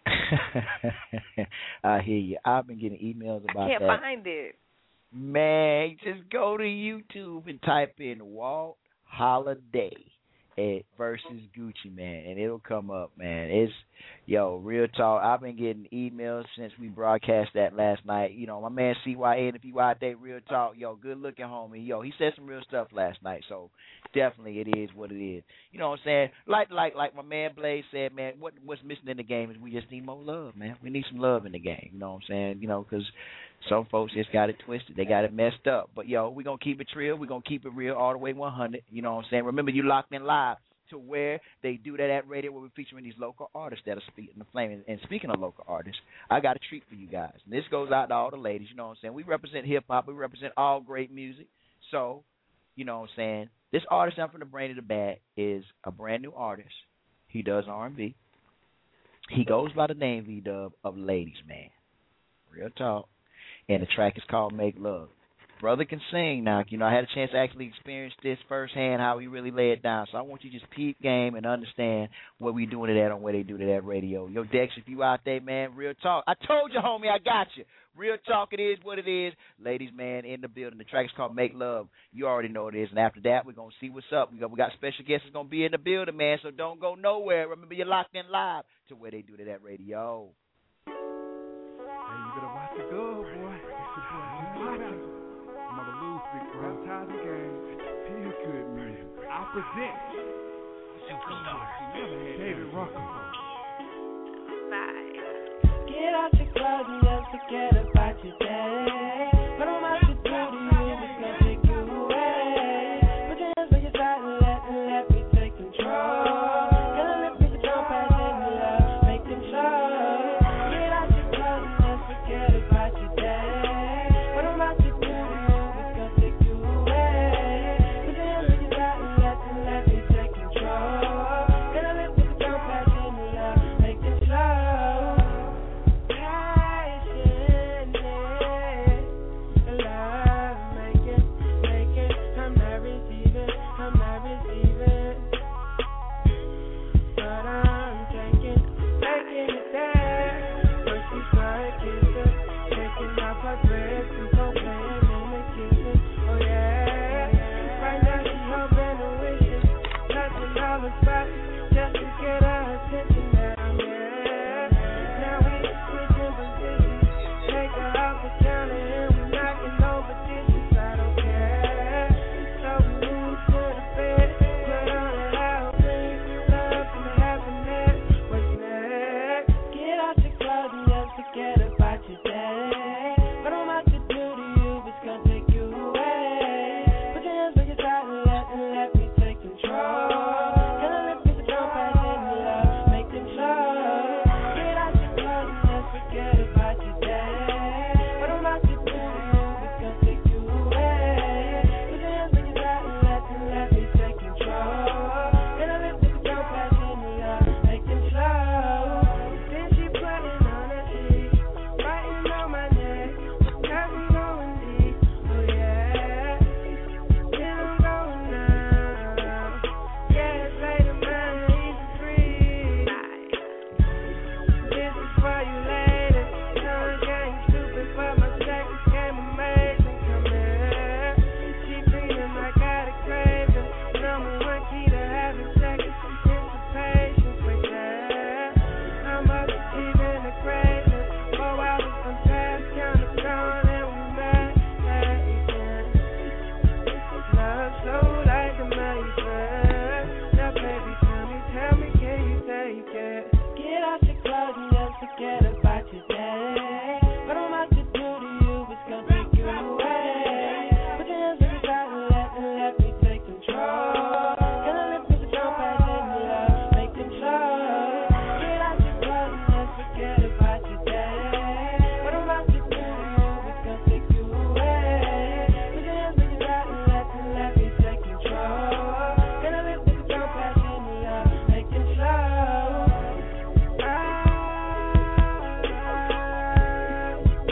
I hear you. I've been getting emails about that. I can't find it. Man, just go to YouTube and type in Walt Holiday versus Gucci Mane, and it'll come up, man. It's, real talk. I've been getting emails since we broadcast that last night. You know, my man CYN, if you out there, real talk, good looking homie. He said some real stuff last night, so definitely it is what it is. You know what I'm saying? Like my man Blaze said, man, what's missing in the game is we just need more love, man. We need some love in the game, you know what I'm saying? You know, because some folks just got it twisted. They got it messed up. But, we're going to keep it real. We're going to keep it real all the way 100. You know what I'm saying? Remember, you locked in live to where they do that at radio where we're featuring these local artists that are speaking the flame. And speaking of local artists, I got a treat for you guys. And this goes out to all the ladies. You know what I'm saying? We represent hip-hop. We represent all great music. So, you know what I'm saying? This artist I'm from the brain of the bag is a brand new artist. He does R&B. He goes by the name V-Dub of Ladies Man. Real talk. And the track is called Make Love. Brother can sing now. You know, I had a chance to actually experience this firsthand, how he really lay it down. So I want you to just peep game and understand what we doing it at on where they do it at radio. Yo, Dex, if you out there, man, real talk. I told you, homie, I got you. Real talk, it is what it is. Ladies, man, in the building. The track is called Make Love. You already know what it is. And after that, we're going to see what's up. We got special guests that's going to be in the building, man, so don't go nowhere. Remember, you're locked in live to where they do it at radio. Hey, you better watch it go, boy. It's your boy, I'm on the loose, big bro. Baptizing game. Feel good music. I present Superstar David Rucker. Bye. Get out your clothes and just forget about your day. Put on my shit to you, it's gonna take you away. Put your hands where your side and let me take control. Gonna let me control, pass in the love, make control. Get out your clothes and just forget about your day. Put on my shit to you, it's gonna take you away. Put your hands where your side and let me take control. Gonna let me control, pass in the love, make control.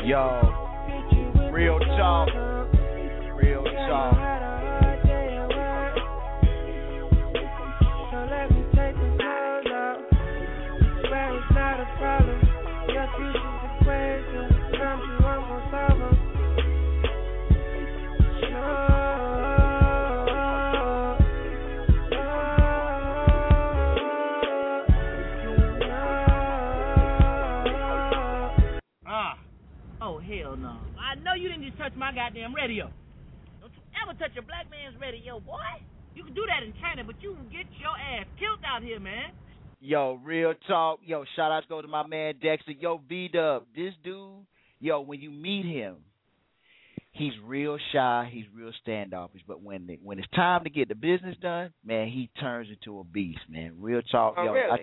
Yo, real talk. Real talk. Oh, hell no. I know you didn't just touch my goddamn radio. Don't you ever touch a black man's radio, boy. You can do that in China, but you can get your ass killed out here, man. Yo, real talk. Yo, shout outs go to my man Dexter. Yo, V-Dub, this dude, yo, when you meet him, he's real shy, he's real standoffish, but when it's time to get the business done, man, he turns into a beast, man. Real talk. Oh, yo, really?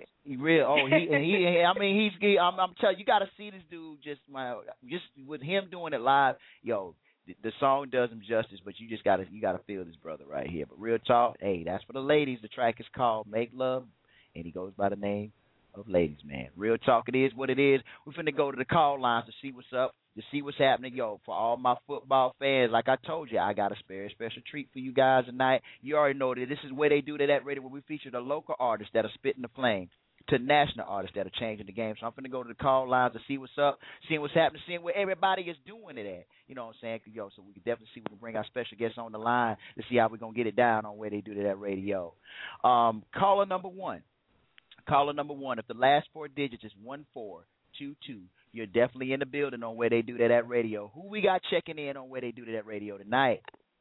I'm telling you, you got to see this dude just with him doing it live. Yo, the song does him justice, but you got to feel this brother right here. But real talk, hey, that's for the ladies. The track is called Make Love, and he goes by the name of Ladies, man. Real talk, it is what it is. We're finna go to the call lines to see what's up, to see what's happening. Yo, for all my football fans, like I told you, I got a special treat for you guys tonight. You already know that this is where they do that at radio, where we feature the local artists that are spitting the flame to national artists that are changing the game. So I'm finna go to the call lines to see what's up, seeing what's happening, seeing where everybody is doing it at. You know what I'm saying? Yo, so we can definitely see we can bring our special guests on the line to see how we're going to get it down on where they do that at radio. Caller number one. If the last four digits is 1422, you're definitely in the building on where they do that at radio. Who we got checking in on where they do that at radio tonight?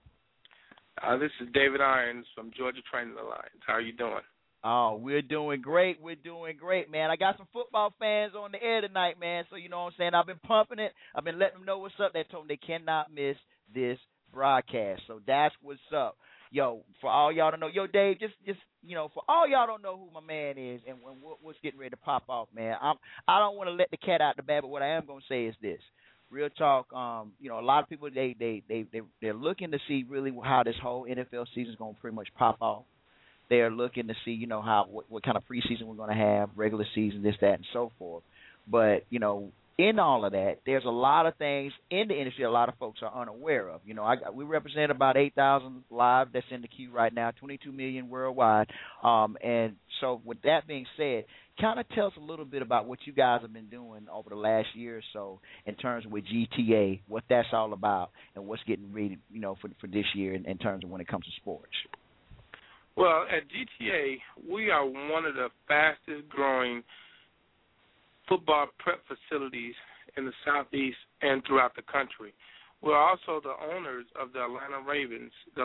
This is David Irons from Georgia Training Alliance. How are you doing? Oh, we're doing great, man. I got some football fans on the air tonight, man. So, you know what I'm saying? I've been pumping it. I've been letting them know what's up. They told them they cannot miss this broadcast. So that's what's up. Yo, for all y'all to know, yo, Dave, just for all y'all don't know who my man is and what's getting ready to pop off, man. I don't want to let the cat out the bag, but what I am gonna say is this: real talk. A lot of people they're looking to see really how this whole NFL season is gonna pretty much pop off. They're looking to see, what kind of preseason we're gonna have, regular season, this, that, and so forth. But in all of that, there's a lot of things in the industry a lot of folks are unaware of. We represent about 8,000 live that's in the queue right now, 22 million worldwide. And so with that being said, kind of tell us a little bit about what you guys have been doing over the last year or so in terms of with GTA, what that's all about, and what's getting ready, for this year in terms of when it comes to sports. Well, at GTA, we are one of the fastest growing football prep facilities in the Southeast and throughout the country. We're also the owners of the Atlanta Ravens, the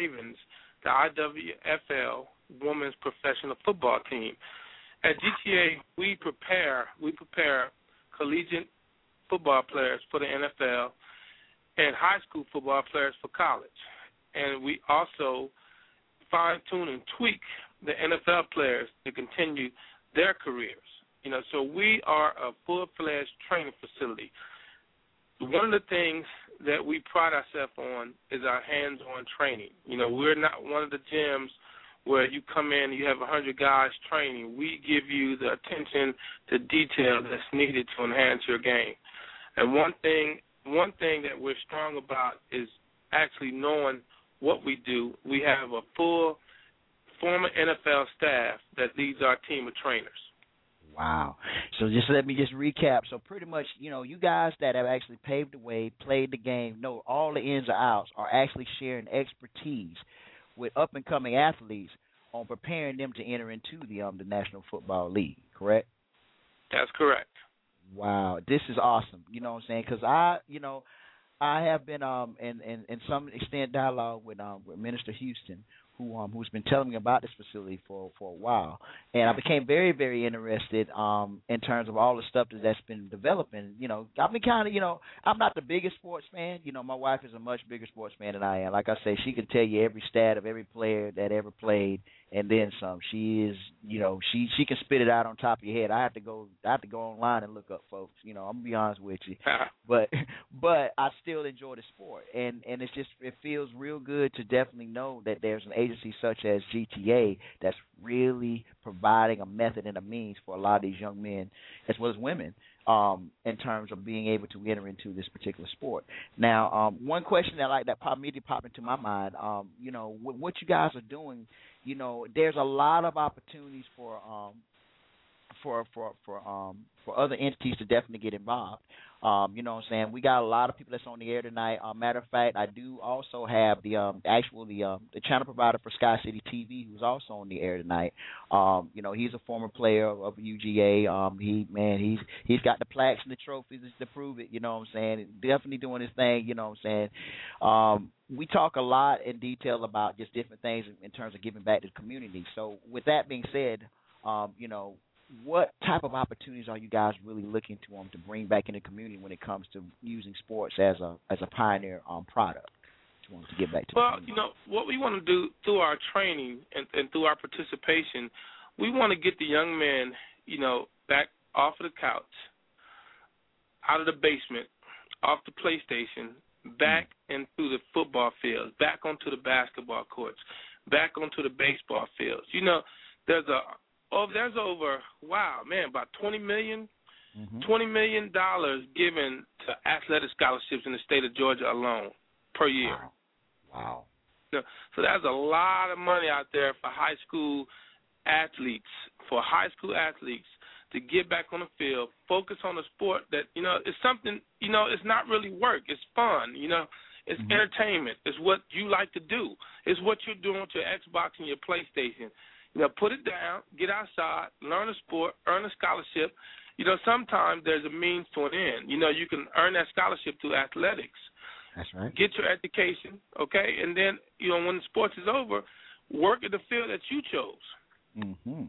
IWFL Women's Professional Football Team. At GTA, we prepare collegiate football players for the NFL and high school football players for college. And we also fine-tune and tweak the NFL players to continue their careers. So we are a full-fledged training facility. One of the things that we pride ourselves on is our hands-on training. We're not one of the gyms where you come in and you have 100 guys training. We give you the attention to detail that's needed to enhance your game. And one thing that we're strong about is actually knowing what we do. We have a full former NFL staff that leads our team of trainers. Wow. So let me recap. So pretty much, you guys that have actually paved the way, played the game, know all the ins and outs, are actually sharing expertise with up-and-coming athletes on preparing them to enter into the National Football League, correct? That's correct. Wow. This is awesome. You know what I'm saying? Because I have been in some extent dialogue with Minister Houston, who's been telling me about this facility for a while, and I became very, very interested in terms of all the stuff that's been developing. I've been kind of, I'm not the biggest sports fan. My wife is a much bigger sports fan than I am. Like I say, she can tell you every stat of every player that ever played, and then some. She is, she can spit it out on top of your head. I have to go online and look up folks. I'm gonna be honest with you, but I still enjoy the sport, and it feels real good to definitely know that there's an agency such as GTA that's really providing a method and a means for a lot of these young men as well as women in terms of being able to enter into this particular sport. Now, one question that immediately popped into my mind, what you guys are doing, there's a lot of opportunities for other entities to definitely get involved. You know what I'm saying? We got a lot of people that's on the air tonight. Matter of fact, I do also have the channel provider for Sky City TV, who's also on the air tonight. He's a former player of UGA. He's got the plaques and the trophies to prove it. You know what I'm saying? Definitely doing his thing. You know what I'm saying? We talk a lot in detail about just different things in terms of giving back to the community. So with that being said, what type of opportunities are you guys really looking to bring back in the community when it comes to using sports as a pioneer product to get back to? Well, what we want to do through our training and through our participation, we want to get the young men, back off of the couch, out of the basement, off the PlayStation, back into the football fields, back onto the basketball courts, back onto the baseball fields. There's over about $20 million given to athletic scholarships in the state of Georgia alone per year. Wow. So that's a lot of money out there for high school athletes, to get back on the field, focus on a sport that, is something, it's not really work. It's fun, It's entertainment. It's what you like to do. It's what you're doing with your Xbox and your PlayStation. Put it down, get outside, learn a sport, earn a scholarship. Sometimes there's a means to an end. You can earn that scholarship through athletics. That's right. Get your education, okay? And then, when the sports is over, work in the field that you chose. Mm-hmm.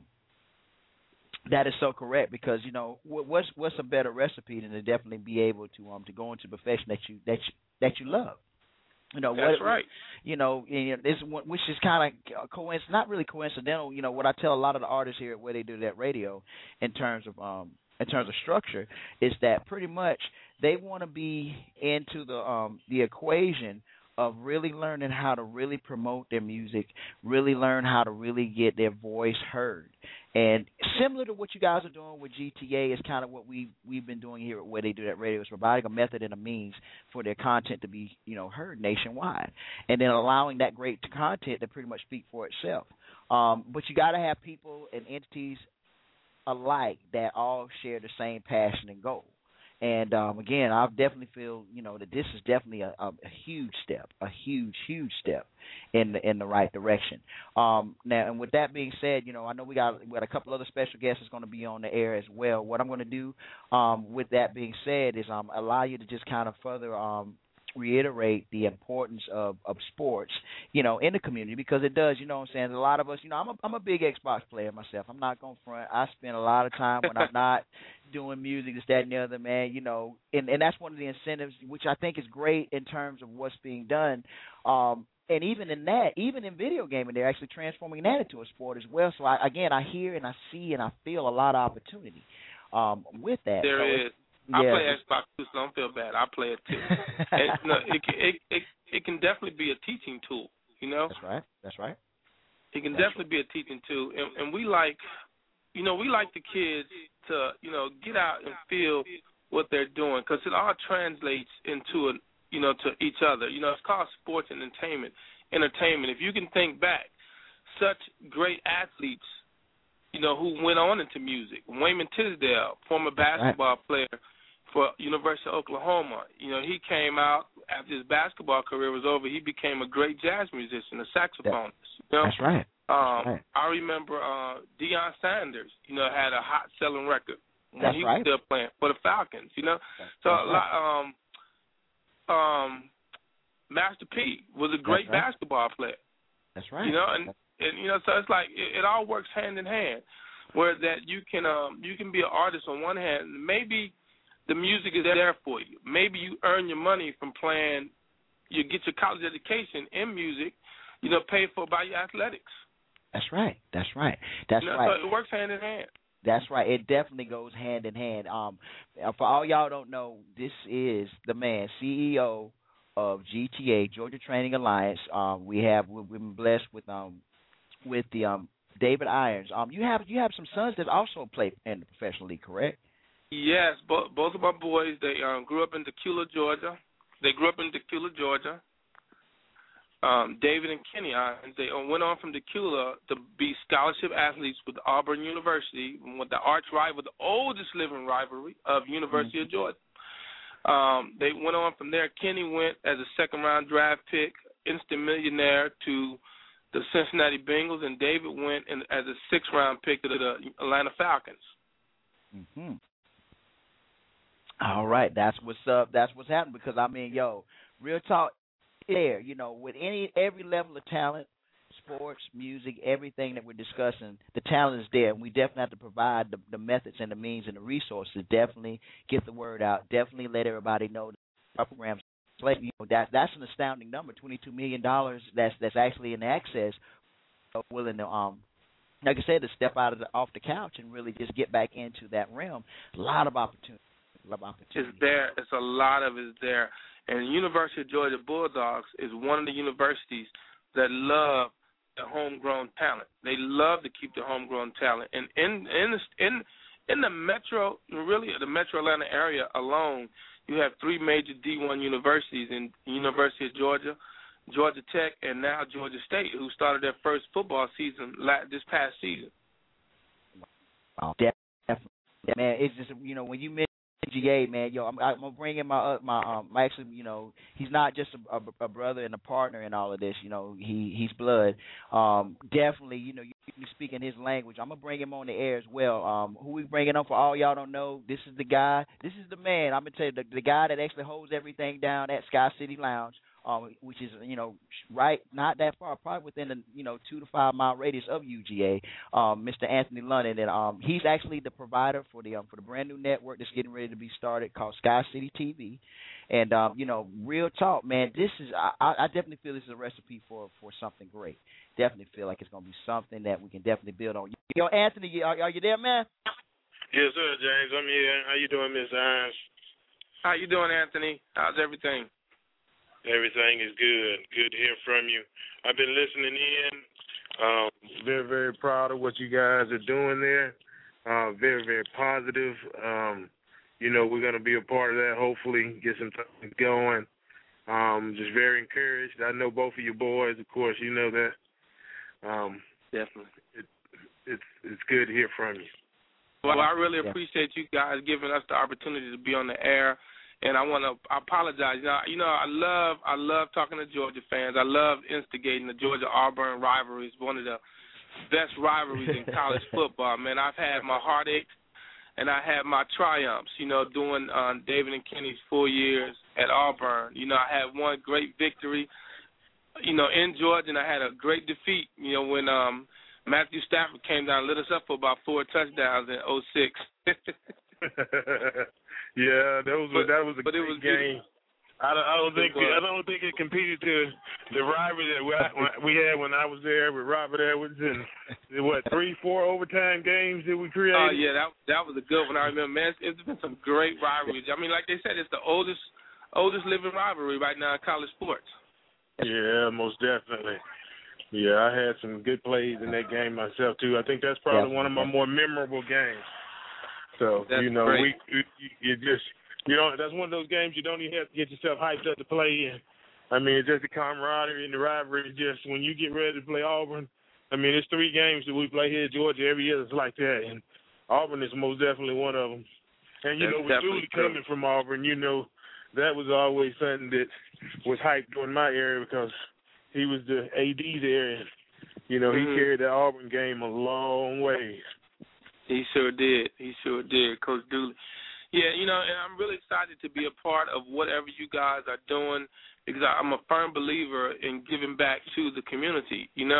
That is so correct because, what's a better recipe than to definitely be able to go into a profession that you love. That's right. Which is kind of not really coincidental. What I tell a lot of the artists here at Where They Do That Radio, in terms of structure, is that pretty much they want to be into the equation of really learning how to really promote their music, really learn how to really get their voice heard. And similar to what you guys are doing with GTA is kind of what we've been doing here at Where They Do That Radio, is providing a method and a means for their content to be, heard nationwide. And then allowing that great content to pretty much speak for itself. But you got to have people and entities alike that all share the same passion and goal. And again, I definitely feel, that this is definitely a huge step, a huge step in the right direction. Now, and with that being said, I know we got a couple other special guests that's going to be on the air as well. What I'm going to do, with that being said, is allow you to just kind of further reiterate the importance of sports, in the community, because it does, what I'm saying, a lot of us, I'm a big Xbox player myself. I'm not going to front. I spend a lot of time when I'm not doing music, this, that, and the other, man, and that's one of the incentives, which I think is great in terms of what's being done. And even in video gaming, they're actually transforming that into a sport as well. So I hear and I see and I feel a lot of opportunity with that. There is. I play Xbox too, so don't feel bad. I play it too. And, it can definitely be a teaching tool. That's right. It can definitely be a teaching tool, and we like, we like the kids to, get out and feel what they're doing, because it all translates into to each other. It's called sports and entertainment. If you can think back, such great athletes, who went on into music. Wayman Tisdale, former basketball player for University of Oklahoma. He came out after his basketball career was over. He became a great jazz musician, a saxophonist. That's right. I remember Deion Sanders, had a hot selling record when he was still playing for the Falcons. Master P was a great basketball player. That's right. So it's like it all works hand in hand. Where that you can be an artist on one hand, maybe the music is there for you. Maybe you earn your money from playing. You get your college education in music, paid for by your athletics. That's right. So it works hand in hand. That's right. It definitely goes hand in hand. For all y'all don't know, this is the man, CEO of GTA, Georgia Training Alliance. We've been blessed with the David Irons. You have some sons that also play in the professional league, correct? Yes, both of my boys, they grew up in Tequila, Georgia. David and Kenny Irons, they went on from Tequila to be scholarship athletes with Auburn University, with the arch rival, the oldest living rivalry of University of Georgia. They went on from there. Kenny went as a second-round draft pick, instant millionaire, to the Cincinnati Bengals, and David went as a sixth-round pick to the Atlanta Falcons. Mm-hmm. All right, that's what's up. That's what's happening because, I mean, real talk there, with every level of talent, sports, music, everything that we're discussing, the talent is there, and we definitely have to provide the methods and the means and the resources to definitely get the word out, definitely let everybody know our programs. That's an astounding number, $22 million that's actually in access, willing to, like I said, to step off the couch and really just get back into that realm. A lot of opportunity. It's there. It's a lot of it there. And the University of Georgia Bulldogs is one of the universities that love the homegrown talent. They love to keep the homegrown talent. And in the metro, really the metro Atlanta area alone, you have three major D1 universities in University of Georgia, Georgia Tech, and now Georgia State, who started their first football season this past season. Definitely. Man, it's just, when you mention GA, man, I'm gonna bring in my actually, he's not just a brother and a partner in all of this. He's blood. Definitely, you speaking his language. I'm gonna bring him on the air as well. Who we bringing on for all y'all don't know? This is the guy. This is the man. I'm gonna tell you the guy that actually holds everything down at Sky City Lounge. Which is right not that far, probably within the 2 to 5 mile radius of UGA. Mr. Anthony London, and he's actually the provider for the brand new network that's getting ready to be started called Sky City TV. And real talk, man, this is I definitely feel this is a recipe for something great. Definitely feel like it's gonna be something that we can definitely build on. Anthony, are you there, man? Yes, sir, James. I'm here. How you doing, Miss Irons? How you doing, Anthony? How's everything? Everything is good. Good to hear from you. I've been listening in. Very, very proud of what you guys are doing there. Very, very positive. We're going to be a part of that, hopefully, get some things going. Just very encouraged. I know both of you boys, of course, you know that. Definitely. It's good to hear from you. Well, I really appreciate you guys giving us the opportunity to be on the air. And I apologize. I love talking to Georgia fans. I love instigating the Georgia-Auburn rivalry. It's one of the best rivalries in college football. Man, I've had my heartaches and I had my triumphs, doing David and Kenny's 4 years at Auburn. I had one great victory, in Georgia, and I had a great defeat, when Matthew Stafford came down and lit us up for about 4 touchdowns in 2006. Yeah, that was a great game. I don't think it competed to the rivalry that we had when I was there with Robert Edwards and 3-4 overtime games that we created. Oh yeah, that was a good one. I remember, man. It's been some great rivalries. I mean, like they said, it's the oldest living rivalry right now in college sports. Yeah, most definitely. Yeah, I had some good plays in that game myself too. I think that's probably one of my more memorable games. So, that's great. That's one of those games you don't even have to get yourself hyped up to play in. I mean, it's just the camaraderie and the rivalry. Just when you get ready to play Auburn, I mean, it's 3 games that we play here in Georgia every year that's like that, and Auburn is most definitely one of them. And, with Dooley coming from Auburn, that was always something that was hyped in my area because he was the AD there, and, he carried the Auburn game a long way. He sure did. Coach Dooley. Yeah, and I'm really excited to be a part of whatever you guys are doing because I'm a firm believer in giving back to the community, and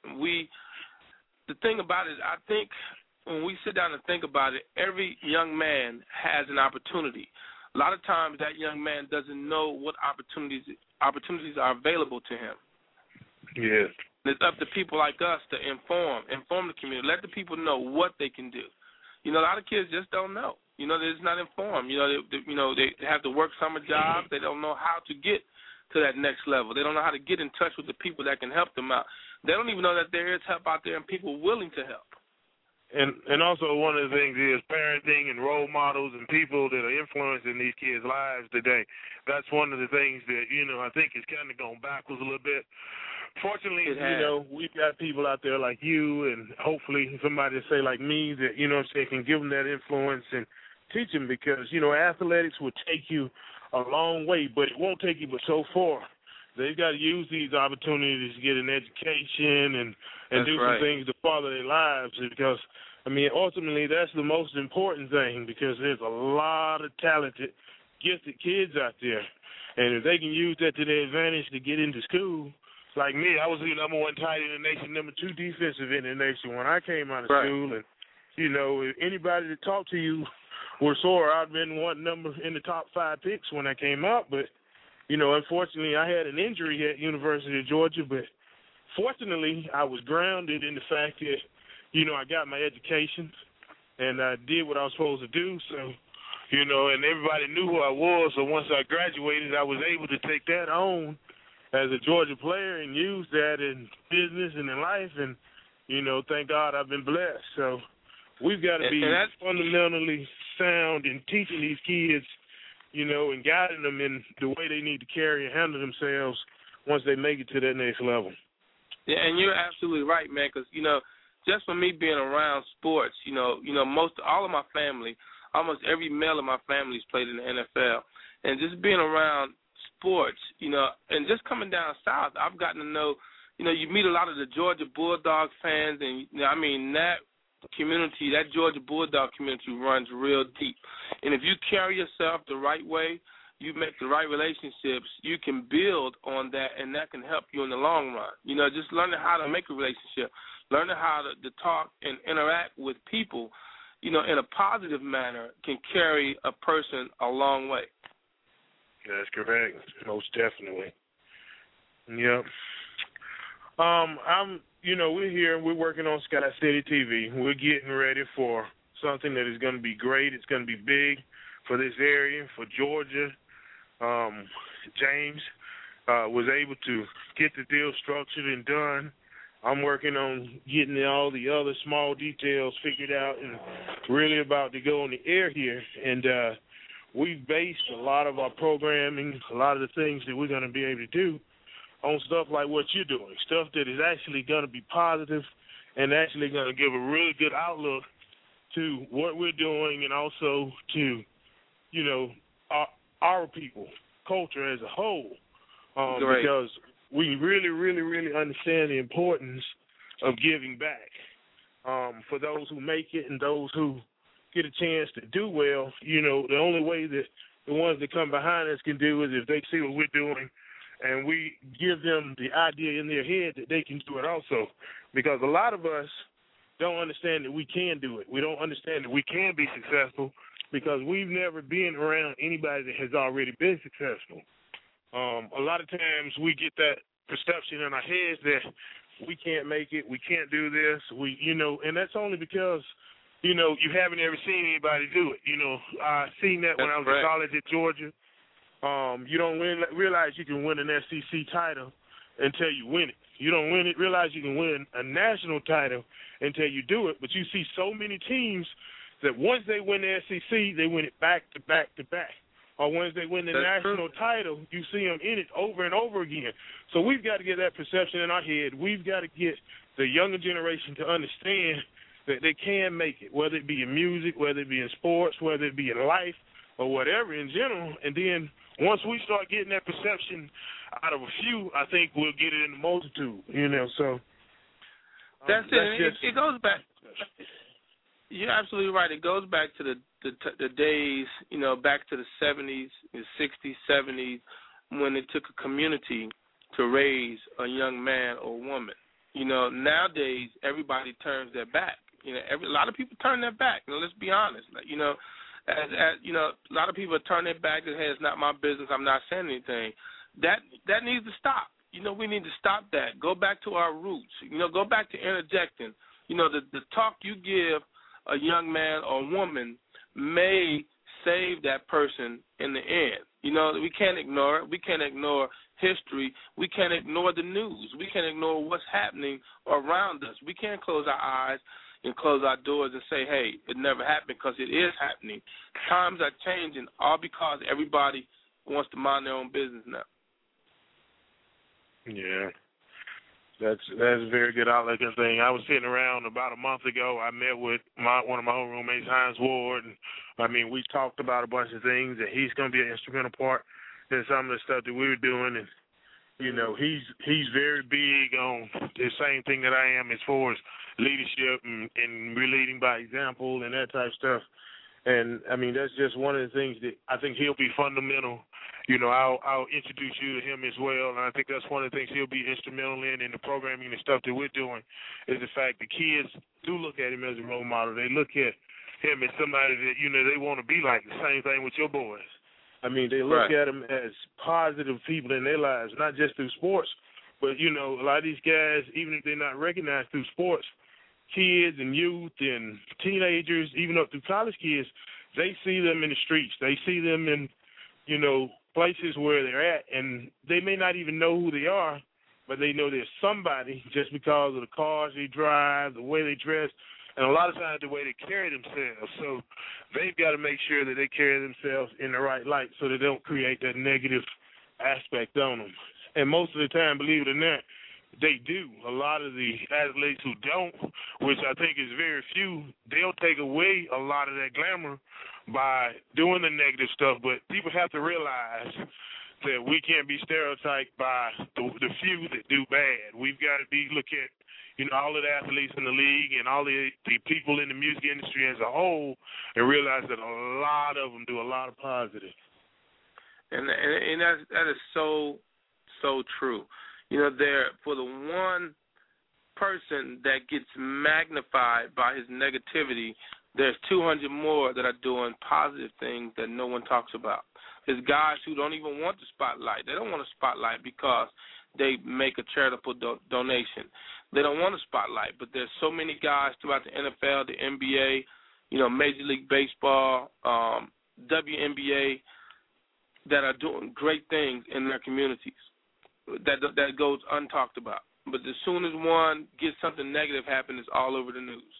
the thing about it, I think when we sit down and think about it, every young man has an opportunity. A lot of times that young man doesn't know what opportunities are available to him. Yes. It's up to people like us to inform the community, let the people know what they can do. A lot of kids just don't know. They're just not informed. They have to work summer jobs. They don't know how to get to that next level. They don't know how to get in touch with the people that can help them out. They don't even know that there is help out there and people willing to help. And also one of the things is parenting and role models and people that are influencing these kids' lives today. That's one of the things that, I think is kind of going backwards a little bit. Fortunately, we've got people out there like you and hopefully somebody say like me that, can give them that influence and teach them because, athletics will take you a long way, but it won't take you but so far. They've got to use these opportunities to get an education and do some things to further their lives because, ultimately that's the most important thing because there's a lot of talented, gifted kids out there. And if they can use that to their advantage to get into school, like me, I was the number 1 tight end in the nation, number 2 defensive end in the nation when I came out of school. And, if anybody that talked to you were sore, I'd been one number in the top 5 picks when I came out. But, unfortunately, I had an injury at University of Georgia. But fortunately, I was grounded in the fact that, I got my education and I did what I was supposed to do. So, and everybody knew who I was. So once I graduated, I was able to take that on as a Georgia player and use that in business and in life. And, thank God I've been blessed. So we've got to be fundamentally sound in teaching these kids, and guiding them in the way they need to carry and handle themselves once they make it to that next level. Yeah, and you're absolutely right, man, because, just for me being around sports, all of my family, almost every male in my family's played in the NFL. And just being around sports, and just coming down south, I've gotten to know, you meet a lot of the Georgia Bulldogs fans, and, that community, that Georgia Bulldog community runs real deep. And if you carry yourself the right way, you make the right relationships, you can build on that, and that can help you in the long run. Just learning how to make a relationship, learning how to talk and interact with people, in a positive manner can carry a person a long way. That's correct. Most definitely. Yep. We're here. We're working on Sky City TV. We're getting ready for something that is going to be great. It's going to be big for this area, for Georgia. James was able to get the deal structured and done. I'm working on getting all the other small details figured out and really about to go on the air here. And we've based a lot of our programming, a lot of the things that we're going to be able to do on stuff like what you're doing, stuff that is actually going to be positive and actually going to give a really good outlook to what we're doing and also to, our people, culture as a whole, because we really, really, really understand the importance of giving back. For those who make it and those who get a chance to do well, the only way that the ones that come behind us can do is if they see what we're doing and we give them the idea in their head that they can do it also. Because a lot of us don't understand that we can do it. We don't understand that we can be successful because we've never been around anybody that has already been successful. A lot of times we get that perception in our heads that we can't make it, we can't do this, and that's only because, you haven't ever seen anybody do it. I seen that when I was in college at Georgia. You don't realize you can win an SEC title until you win it. You don't realize you can win a national title until you do it, but you see so many teams that once they win the SEC, they win it back to back to back. Or once they win the national title, you see them in it over and over again. So we've got to get that perception in our head. We've got to get the younger generation to understand that they can make it, whether it be in music, whether it be in sports, whether it be in life, or whatever in general. And then once we start getting that perception out of a few, I think we'll get it in the multitude, So that's it. It goes back. You're absolutely right. It goes back to the days, back to the 70s, the 60s, 70s, when it took a community to raise a young man or woman. Nowadays everybody turns their back. A lot of people turn their back. Let's be honest. A lot of people turn their back and say, it's not my business. I'm not saying anything. That needs to stop. We need to stop that. Go back to our roots. Go back to interjecting. The talk you give a young man or woman may save that person in the end. We can't ignore it. We can't ignore history, we can't ignore the news. We can't ignore what's happening around us. We can't close our eyes and close our doors and say, hey, it never happened, because it is happening. Times are changing, all because everybody wants to mind their own business now. Yeah. That's a very good outlook and thing. I was sitting around about a month ago. I met with one of my own roommates, Hines Ward, and we talked about a bunch of things, and he's going to be an instrumental part in some of the stuff that we were doing. And he's very big on the same thing that I am as far as leadership and we're leading by example and that type of stuff. And that's just one of the things that I think he'll be fundamental. I'll introduce you to him as well, and I think that's one of the things he'll be instrumental in the programming and stuff that we're doing, is the fact the kids do look at him as a role model. They look at him as somebody that, they want to be like. The same thing with your boys. They look at him as positive people in their lives, not just through sports, but, a lot of these guys, even if they're not recognized through sports, kids and youth and teenagers, even up through college kids, they see them in the streets. They see them in, places where they're at, and they may not even know who they are, but they know there's somebody just because of the cars they drive, the way they dress, and a lot of times the way they carry themselves. So they've got to make sure that they carry themselves in the right light so they don't create that negative aspect on them. And most of the time, believe it or not, they do. A lot of the athletes who don't, which I think is very few, they'll take away a lot of that glamour by doing the negative stuff. But people have to realize that we can't be stereotyped by the few that do bad. We've got to look at, all of the athletes in the league and all the people in the music industry as a whole, and realize that a lot of them do a lot of positive. And that is so true. For the one person that gets magnified by his negativity, there's 200 more that are doing positive things that no one talks about. There's guys who don't even want the spotlight. They don't want a spotlight because they make a charitable donation. They don't want a spotlight, but there's so many guys throughout the NFL, the NBA, Major League Baseball, WNBA, that are doing great things in their communities. That goes untalked about. But as soon as one gets something negative happen, it's all over the news.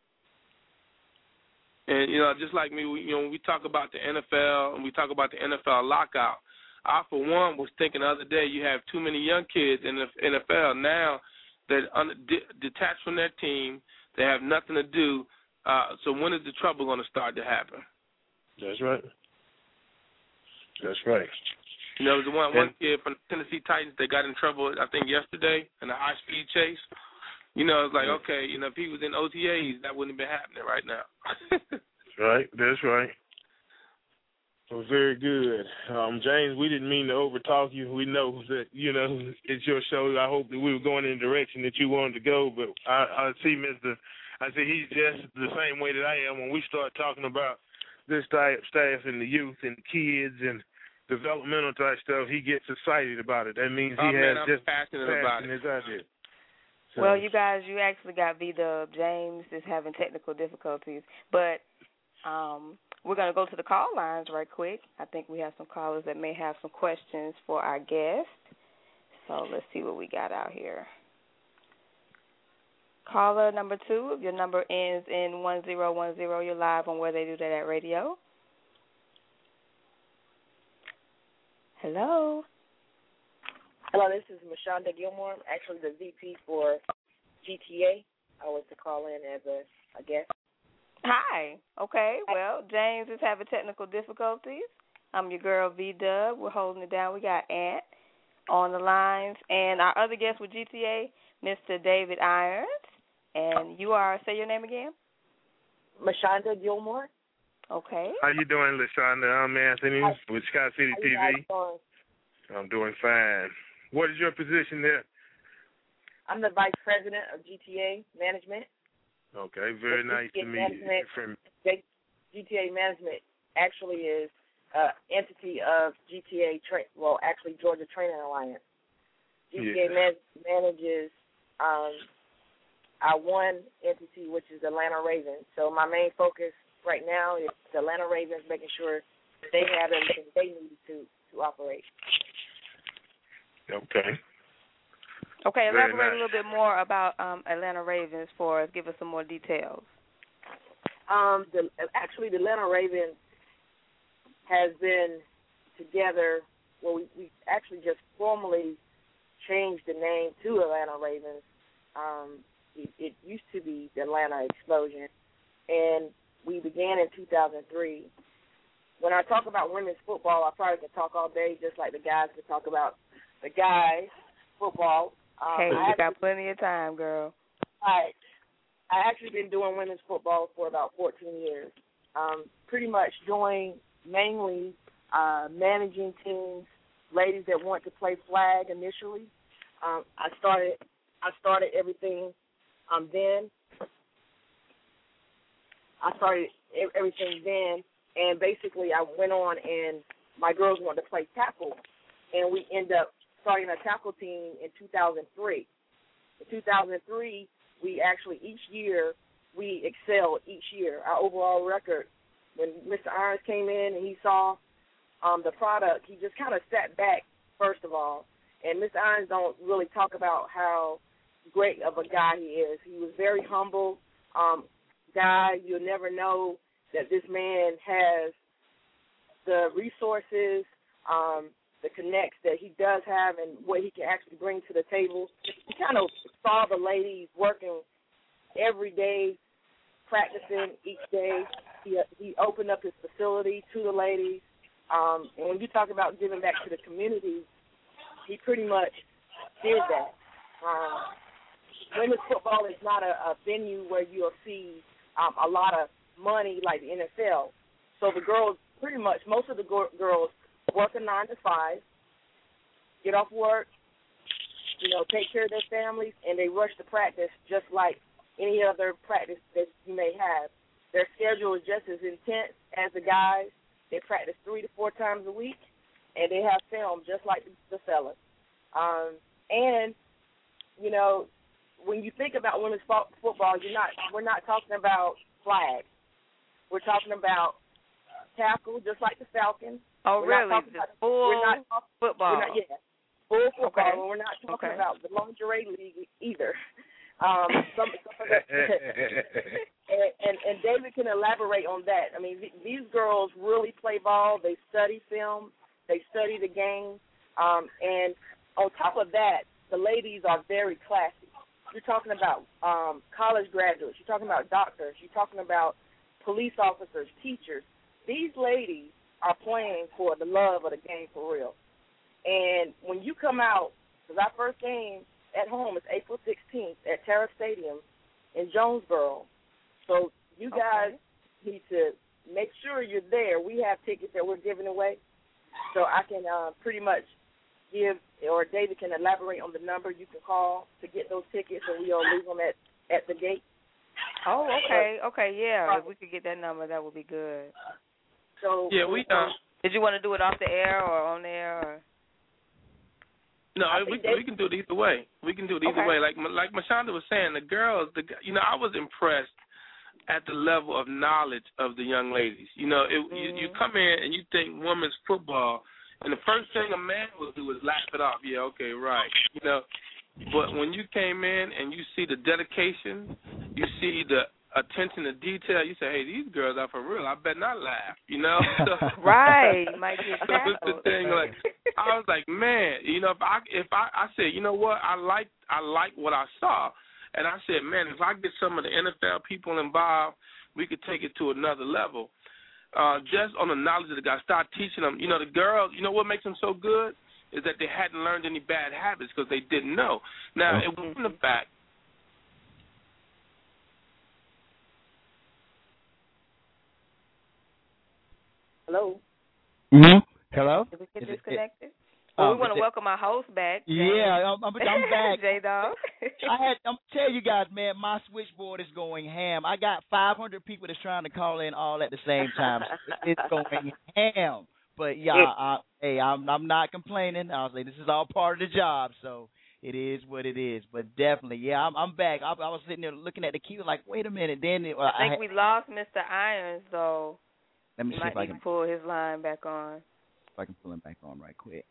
And, just like me, when we talk about the NFL and we talk about the NFL lockout, I, for one, was thinking the other day, you have too many young kids in the NFL now that detached from their team. They have nothing to do. So when is the trouble going to start to happen? That's right. That's right. There was one kid from the Tennessee Titans that got in trouble, I think, yesterday in a high-speed chase. It's like, okay, if he was in OTAs, that wouldn't have been happening right now. Right. That's right. Well, very good. James, we didn't mean to overtalk you. We know that, it's your show. I hope that we were going in the direction that you wanted to go, but I see he's just the same way that I am when we start talking about this type staff and the youth and the kids and developmental type stuff. He gets excited about it. That means he has just passionate about it. His idea. So. Well, you guys, you actually got V-Dub. James is having technical difficulties, but we're going to go to the call lines right quick. I think we have some callers that may have some questions for our guest. So let's see what we got out here. Caller number 2, if your number ends in 1010, you're live on Where They Do That at Radio. Hello. Hello, this is Mashonda Gilmore. I'm actually the VP for GTA. I was to call in as a guest. Hi. Okay. Well, James is having technical difficulties. I'm your girl, V-Dub. We're holding it down. We got Ant on the lines. And our other guest with GTA, Mr. David Irons. And you are, say your name again? Mashonda Gilmore. Okay. How you doing, LaShonda? I'm Anthony with Scott City TV. I'm doing fine. What is your position there? I'm the Vice President of GTA Management. Okay, very nice to meet you. GTA Management actually is an entity of GTA, Georgia Training Alliance. GTA manages our one entity, which is Atlanta Ravens. So my main focus right now is the Atlanta Ravens, making sure that they have everything they need to operate. Okay. Okay, Very elaborate a nice. little bit more about Atlanta Ravens for us. Give us some more details. The Atlanta Ravens has been together. Well, we actually just formally changed the name to Atlanta Ravens. It used to be the Atlanta Explosion, and we began in 2003. When I talk about women's football, I probably can talk all day, just like the guys can talk about the guys' football. Hey, you got plenty of time, girl. I actually been doing women's football for about 14 years. Pretty much doing mainly managing teams, ladies that want to play flag initially. I started everything then. I started everything then, and basically I went on and my girls wanted to play tackle, and we ended up starting a tackle team in 2003. In 2003, we actually each year we excelled each year. Our overall record, when Mr. Irons came in and he saw the product, he just kind of sat back first of all. And Mr. Irons don't really talk about how great of a guy he is. He was very humble guy. You'll never know that this man has the resources, the connects that he does have, and what he can actually bring to the table. He kind of saw the ladies working every day, practicing each day. He opened up his facility to the ladies. And when you talk about giving back to the community, he pretty much did that. Women's football is not a venue where you'll see a lot of money like the NFL. So the girls, pretty much, most of the girls work a 9 to 5, get off work, take care of their families, and they rush to practice just like any other practice that you may have. Their schedule is just as intense as the guys. They practice 3 to 4 times a week, and they have film just like the fellas. And when you think about women's football, we're not talking about flags. We're talking about tackle, just like the Falcons. Oh, really? Full football. Full football. Okay. And we're not talking about the lingerie league either. Some of that. and David can elaborate on that. I mean, these girls really play ball. They study film. They study the game. And on top of that, the ladies are very classy. You're talking about college graduates. You're talking about doctors. You're talking about police officers, teachers. These ladies are playing for the love of the game for real. And when you come out, because our first game at home is April 16th at Terra Stadium in Jonesboro. So you guys need to make sure you're there. We have tickets that we're giving away. So I can pretty much give, or David can elaborate on the number you can call to get those tickets, and we'll leave them at the gate. Oh, okay. Okay, yeah. If we could get that number, that would be good. So yeah, we did you want to do it off the air or on the air? Or? No, we can do it either way. We can do it either way. Like Mashonda was saying, the girls, I was impressed at the level of knowledge of the young ladies. You come in and you think women's football, and the first thing a man will do is laugh it off. Yeah, okay, right. But when you came in and you see the dedication, you see the attention to detail, you say, hey, these girls are for real. I better not laugh, So, right. Might be so it's the thing, I was like, man, if I said, you know what, I like what I saw, and I said, man, if I get some of the NFL people involved, we could take it to another level. Just on the knowledge of the guys, start teaching them. The girls, what makes them so good is that they hadn't learned any bad habits because they didn't know. Now, it wasn't the fact. Hello? Mm-hmm. Hello? Did we get disconnected? Well, we want to welcome our host back. Yeah, I'm back. J-Dog. I'm telling you guys, man, my switchboard is going ham. I got 500 people that's trying to call in all at the same time. It's going ham. But yeah, I'm not complaining. I was like, this is all part of the job, so it is what it is. But definitely, yeah, I'm back. I was sitting there looking at the key, like, wait a minute. Then I think we lost Mr. Irons, though. Let me see if I can pull his line back on. If I can pull him back on right quick.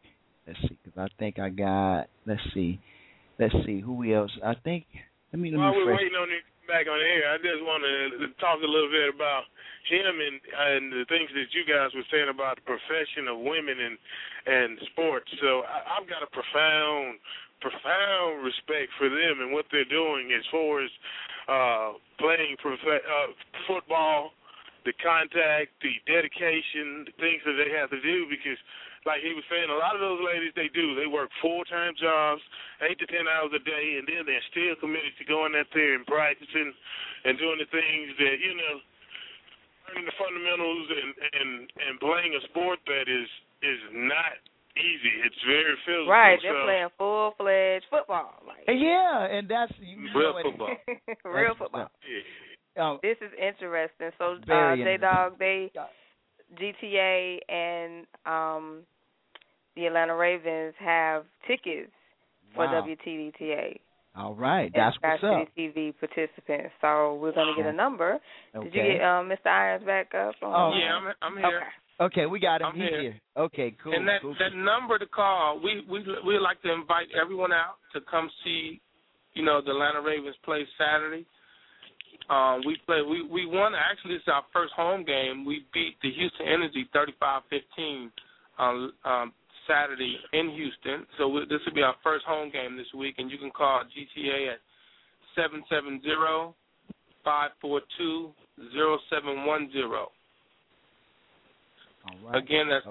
Let's see, because I think I got. Let's see who else. I think. Let me While we're refresh. waiting on it back on the air, I just want to talk a little bit about him and the things that you guys were saying about the profession of women and sports. So I've got a profound respect for them and what they're doing as far as playing football, the contact, the dedication, the things that they have to do, because like he was saying, a lot of those ladies, they work full-time jobs, 8 to 10 hours a day, and then they're still committed to going out there and practicing and doing the things that, learning the fundamentals and playing a sport that is not easy. It's very physical. Right, they're playing full-fledged football. And that's real football. Real football. Yeah. This is interesting. So, J-Dog, GTA and the Atlanta Ravens have tickets for WTDTA. All right, that's what's up. TV participants. So we're going to get a number. Okay. Did you get Mr. Irons back up? Yeah, I'm here. Okay, we got him. I'm here. Okay, cool. And that number to call, we like to invite everyone out to come see, the Atlanta Ravens play Saturday. We won. Actually, it's our first home game. We beat the Houston Energy 35-15 on Saturday in Houston. So this will be our first home game this week, and you can call GTA at 770-542-0710. All right. Again, that's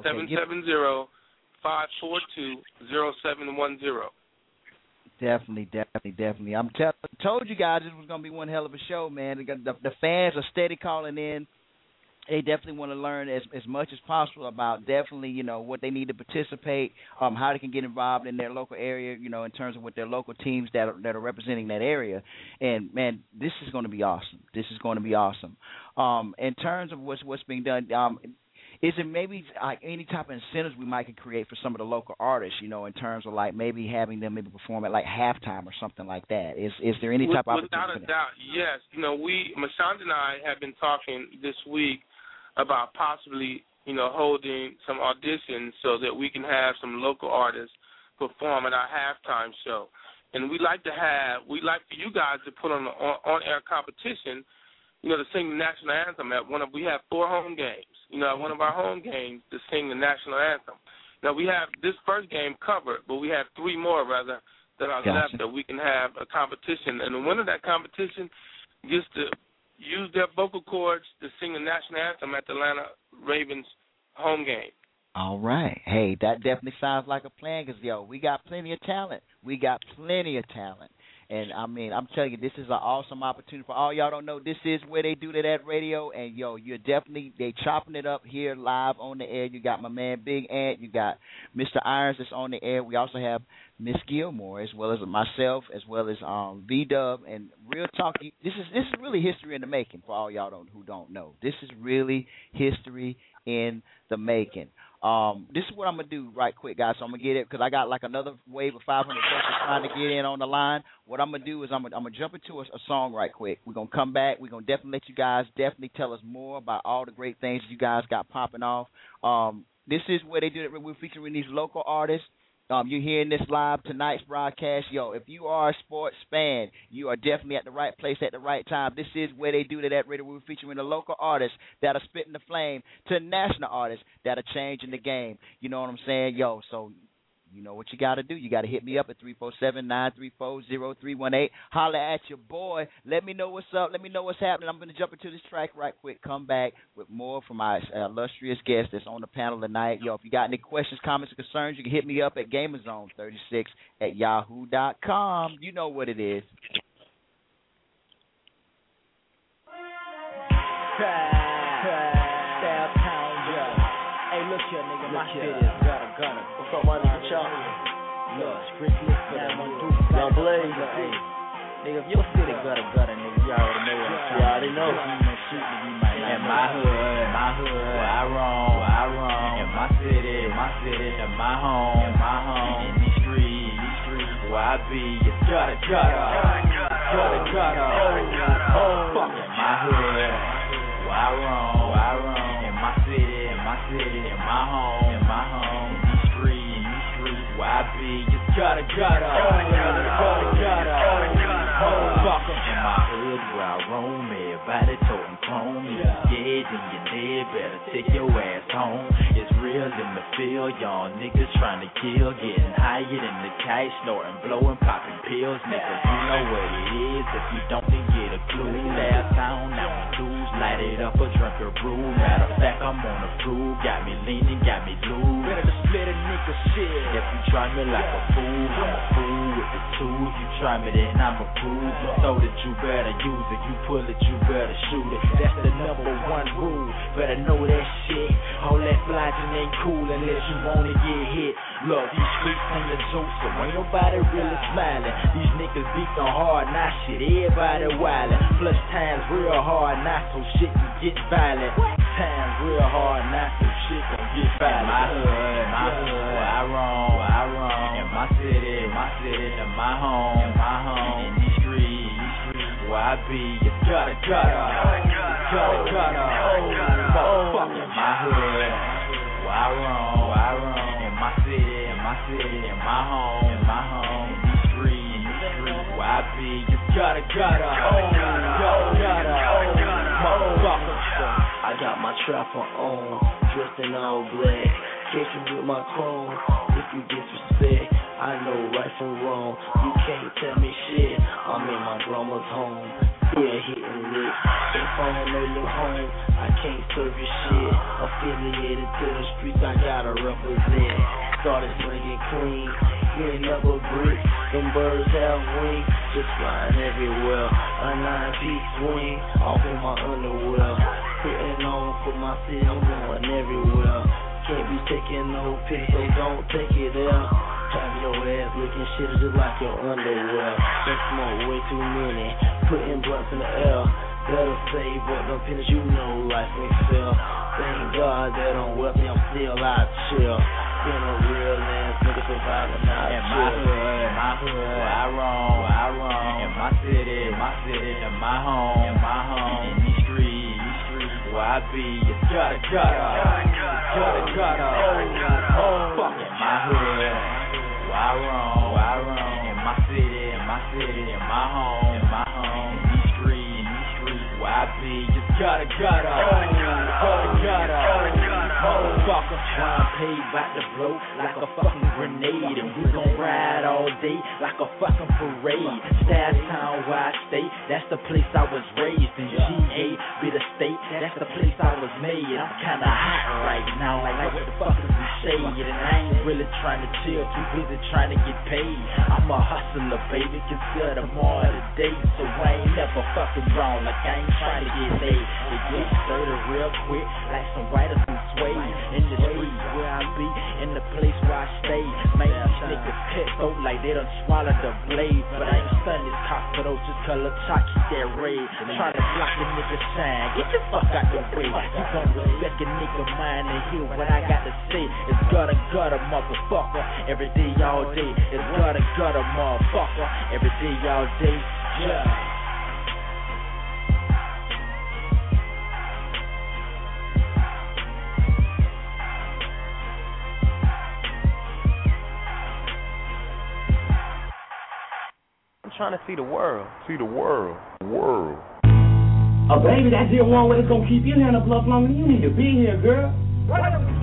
770-542-0710. Definitely. Told you guys it was going to be one hell of a show, man. The fans are steady calling in. They definitely want to learn as much as possible about definitely, what they need to participate, how they can get involved in their local area, in terms of with their local teams that are representing that area. And, man, this is going to be awesome. In terms of what's being done, is it maybe like any type of incentives we might could create for some of the local artists, in terms of like maybe having them maybe perform at like halftime or something like that? Is there any type of opportunity? Without a doubt, yes. Mashonda and I have been talking this week about possibly, holding some auditions so that we can have some local artists perform at our halftime show. And we'd like for you guys to put on an on-air competition, to sing the national anthem we have 4 home games. At one of our home games to sing the national anthem. Now we have this first game covered, but we have 3 more that are left that we can have a competition. And the winner of that competition gets to use their vocal cords to sing the national anthem at the Atlanta Ravens home game. All right. Hey, that definitely sounds like a plan because, we got plenty of talent. And, I'm telling you, this is an awesome opportunity. For all y'all don't know, this is where they do that radio. And, they chopping it up here live on the air. You got my man Big Ant. You got Mr. Irons that's on the air. We also have Miss Gilmore as well as myself as well as V-Dub. And real talk, this is really history in the making for all y'all who don't know. This is really history in the making. This is what I'm going to do right quick, guys. So I'm going to get it because I got like another wave of 500 questions trying to get in on the line. What I'm going to do is I'm going to jump into a song right quick. We're going to come back. We're going to definitely let you guys definitely tell us more about all the great things you guys got popping off. This is where they do it. We're featuring these local artists. You're hearing this live tonight's broadcast. If you are a sports fan, you are definitely at the right place at the right time. This is where they do that radio. We're featuring the local artists that are spitting the flame to national artists that are changing the game. You know what I'm saying? So you know what you got to do. You got to hit me up at 347-934-0318. Holler at your boy. Let me know what's up. Let me know what's happening. I'm going to jump into this track right quick. Come back with more from my illustrious guest that's on the panel tonight. If you got any questions, comments, or concerns, you can hit me up at GamerZone36@yahoo.com. You know what it is. Hey, look here, nigga. My shit is gunner. What's up, my nigga Chop? Look, strictly for that Young Blaze. Hey, nigga, if your city gutter, nigga, you already know what I'm saying. You already know. In my hood, where I roam. In my city, in my home. In these streets, where I be, it's gutter. Oh, fuck. In my hood, where I roam. In my city, in my home. In these streets, gutter. Motherfucker. In my hood where I roam, everybody toting chrome. If you're scared, then you're dead, better take your ass home. It's real in the field, y'all niggas trying to kill. Getting higher than the kite, snorting, blowing, popping pills. Niggas, you know what it is. If you don't, then get a clue. Last town, now we lose. Light it up or drink a brew. Matter of fact, I'm on the proof. Got me leaning, got me loose. Better to split a nigga shit. If you try me like a fool, I'm a fool with the tools. You try me, then I'm a fool. You throw it, you better use it. You pull it, you better shoot it. That's the number one rule. Better know that shit. All that flogging ain't cool unless you wanna get hit. Look, these streets ain't a joke, so ain't nobody really smiling. These niggas beating hard, now shit, everybody wildin'. Plus times real hard, now so shit can get violent. Times real hard, now so shit can get violent. My hood, I roam. In my city, in my home. In these streets, where I be, it's gutter. Motherfucker, my hood, where I roam. In my city, in my home. In these streets, where I be, it's gutter. Motherfucker. I got my trapper on, dressed in all black. Catch you with my chrome. If you disrespect, I know right from wrong. You can't tell me shit. I'm in my grandma's home, still hitting licks. If I'm in a little home, I can't serve you shit. Affiliated to the streets, I gotta represent. Started slinging clean, getting up a brick. Them birds have wings, just flying everywhere. A 9-piece swing, off in my underwear. Putting on for my city, I'm going everywhere. Can't be taking no pics, so don't take it there. Have your ass looking shit just like your underwear. Don't smoke way too many, putting blunts in the air. Better save up them pennies, you know life ain't fair. Thank God that I'm wealthy, I'm still out chill. Been a real ass nigga surviving out chill. In my hood, I roam. In my city, in my home. In these streets, where I be, it's gutter. Fuck in my hood, where I roam. In my city, in my home. In these streets, where I be, it's gutter. Motherfucker, trying paid by the blow like a fucking grenade. And we gon' ride all day like a fucking parade. Stash Town where I stay, that's the place I was raised. And GA be the state, that's the place I was made. I'm kinda hot right now, like what the fuck is the shade? And I ain't really trying to chill, too busy trying to get paid. I'm a hustler, baby, consider more of the day. So I ain't never fucking wrong, like I ain't trying to get laid. It gets sturdy real quick, like some writers and sway. In the streets where I be, in the place where I stay. Man, these niggas pissed out like they done swallowed the blade. But I ain't stunning this cockpit, just color chalk, keep that red. Trying to block the nigga shine, get the fuck out the way. You gon' respect a nigga mind and hear what I got to say. It's gutter, motherfucker, every day, all day. It's gutter, motherfucker, every day, all day. Yeah. Trying to see the world. Oh, baby, that's the one way that's gonna keep you in the bluff longer than you need to be here, girl. What are we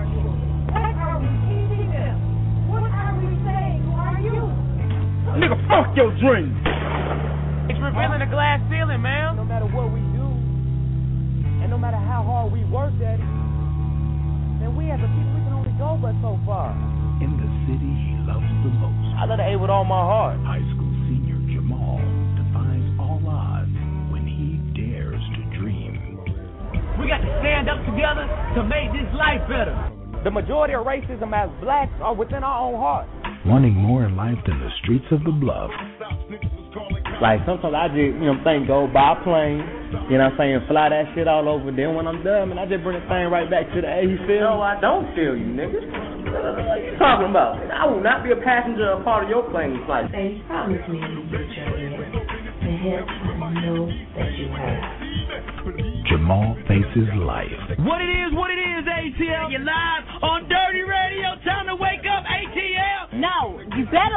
saying? Who are you? Nigga, fuck your dreams. It's revealing the glass ceiling, man. No matter what we do, and no matter how hard we work at it, then we as a people, we can only go but so far. In the city he loves the most, I love the A with all my heart. high school senior Jamal defies all odds when he dares to dream. We got to stand up together to make this life better. The majority of racism as blacks are within our own hearts. Wanting more in life than the streets of the bluff. Like sometimes I just, think go by plane, fly that shit all over. Then when I'm done, I just bring the thing right back to the A. You feel? No, I don't feel you, nigga. What are you talking about? I will not be a passenger or part of your plane flight. Say, promise me you get your end. The hell I know that you have. Jamal faces life. What it is, ATL. You're live on Dirty Radio. Time to wake up, ATL. No, you better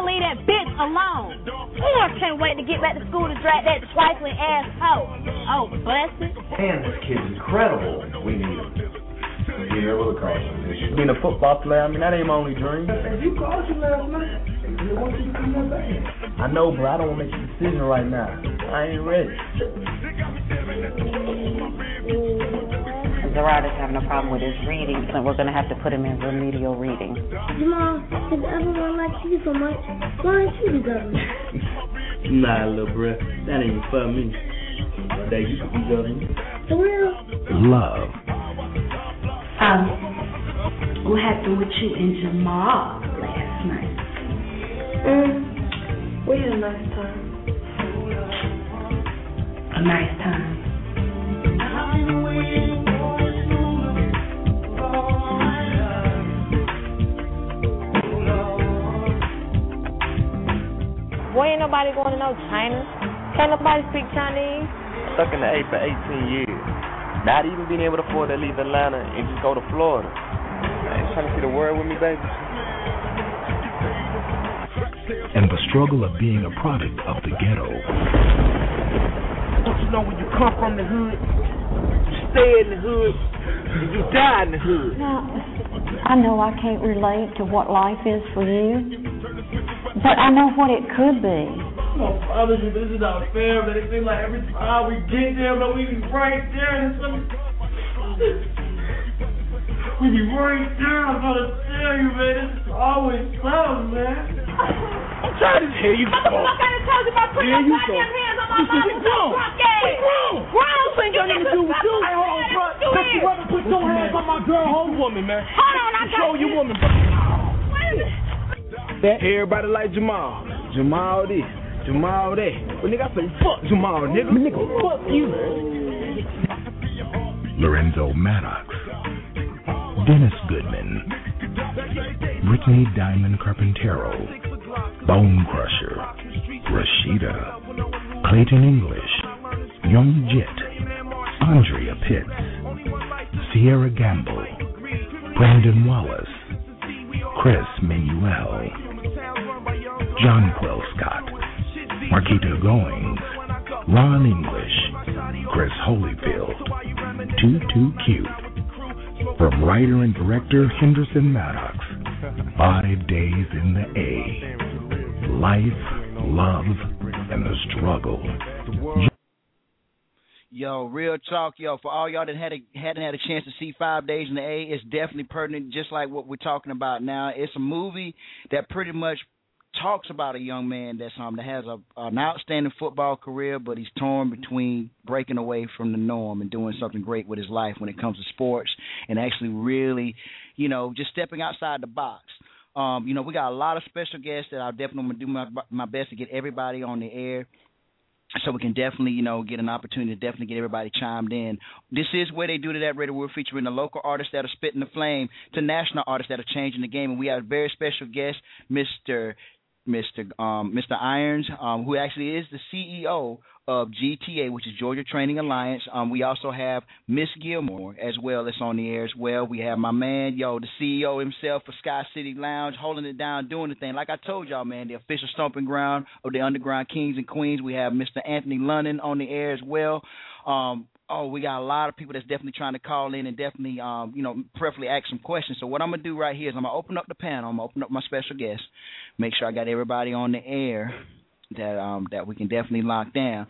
cologne. Ooh, I can't wait to get back to school to drag that trifling asshole. Oh, bless it. Man, this kid's incredible. We need him. Being able to coach him. Being a football player, I mean, that ain't my only dream. You called you last night. They want you to come back. I know, but I don't want to make a decision right now. I ain't ready. Gerard is having a problem with his reading, so we're going to have to put him in remedial reading. Jamal, if everyone likes you so much, why aren't you the governor? Nah, little bruh, that ain't for me. One day you could be governor. For real? Love. What happened with you and Jamal last night? We had a nice time. A nice time. Boy, ain't nobody going to no China. Can't nobody speak Chinese. Stuck in the A for 18 years. Not even being able to afford to leave Atlanta and just go to Florida. Man, trying to see the world with me, baby. And the struggle of being a product of the ghetto. Don't you know when you come from the hood, you stay in the hood, and you die in the hood? Now, I know I can't relate to what life is for you, but I know what it could be. No, promise you, this is not fair, but it seems like every time we get there, but we be right there, and we be right there. I'm gonna tell you, man, this is always something, man. I'm trying to tell you. Motherfucker, I told you about putting your goddamn hands on my motherfucking drunk ass. Grown ain't got nothing to do with you. Hey, hold on, bro. Don't you ever put your hands on my girl, whole woman, man. Hold on, I got Show your woman, bro. Everybody like Jamal. Jamal this. Jamal that. But nigga, I say fuck Jamal, nigga. Nigga, fuck you. Lorenzo Maddox. Dennis Goodman. Brittany Diamond Carpintero. Bone Crusher. Rashida. Clayton English. Young Jet. Andrea Pitts. Sierra Gamble. Brandon Wallace. Chris Manuel. John Quill Scott. Marquita Goings, Ron English, Chris Holyfield, Too Cute. From writer and director Henderson Maddox, 5 days in the A. Life, love, and the struggle. Yo, real talk, yo. For all y'all that hadn't had a chance to see 5 days in the A, it's definitely pertinent, just like what we're talking about now. It's a movie that pretty much talks about a young man that has an outstanding football career, but he's torn between breaking away from the norm and doing something great with his life when it comes to sports and actually really, just stepping outside the box. We got a lot of special guests that I definitely want to do my best to get everybody on the air, so we can definitely, get an opportunity to definitely get everybody chimed in. This is where they do that radio. We're featuring the local artists that are spitting the flame to national artists that are changing the game, and we have a very special guest, Mr. Irons, who actually is the CEO of GTA, which is Georgia Training Alliance. We also have Miss Gilmore as well that's on the air as well. We have my man, the CEO himself for Sky City Lounge, holding it down, doing the thing. Like I told y'all, man, the official stomping ground of the underground kings and queens. We have Mr. Anthony London on the air as well. We got a lot of people that's definitely trying to call in and definitely, preferably ask some questions. So what I'm going to do right here is I'm going to open up the panel. I'm going to open up my special guests, make sure I got everybody on the air that we can definitely lock down.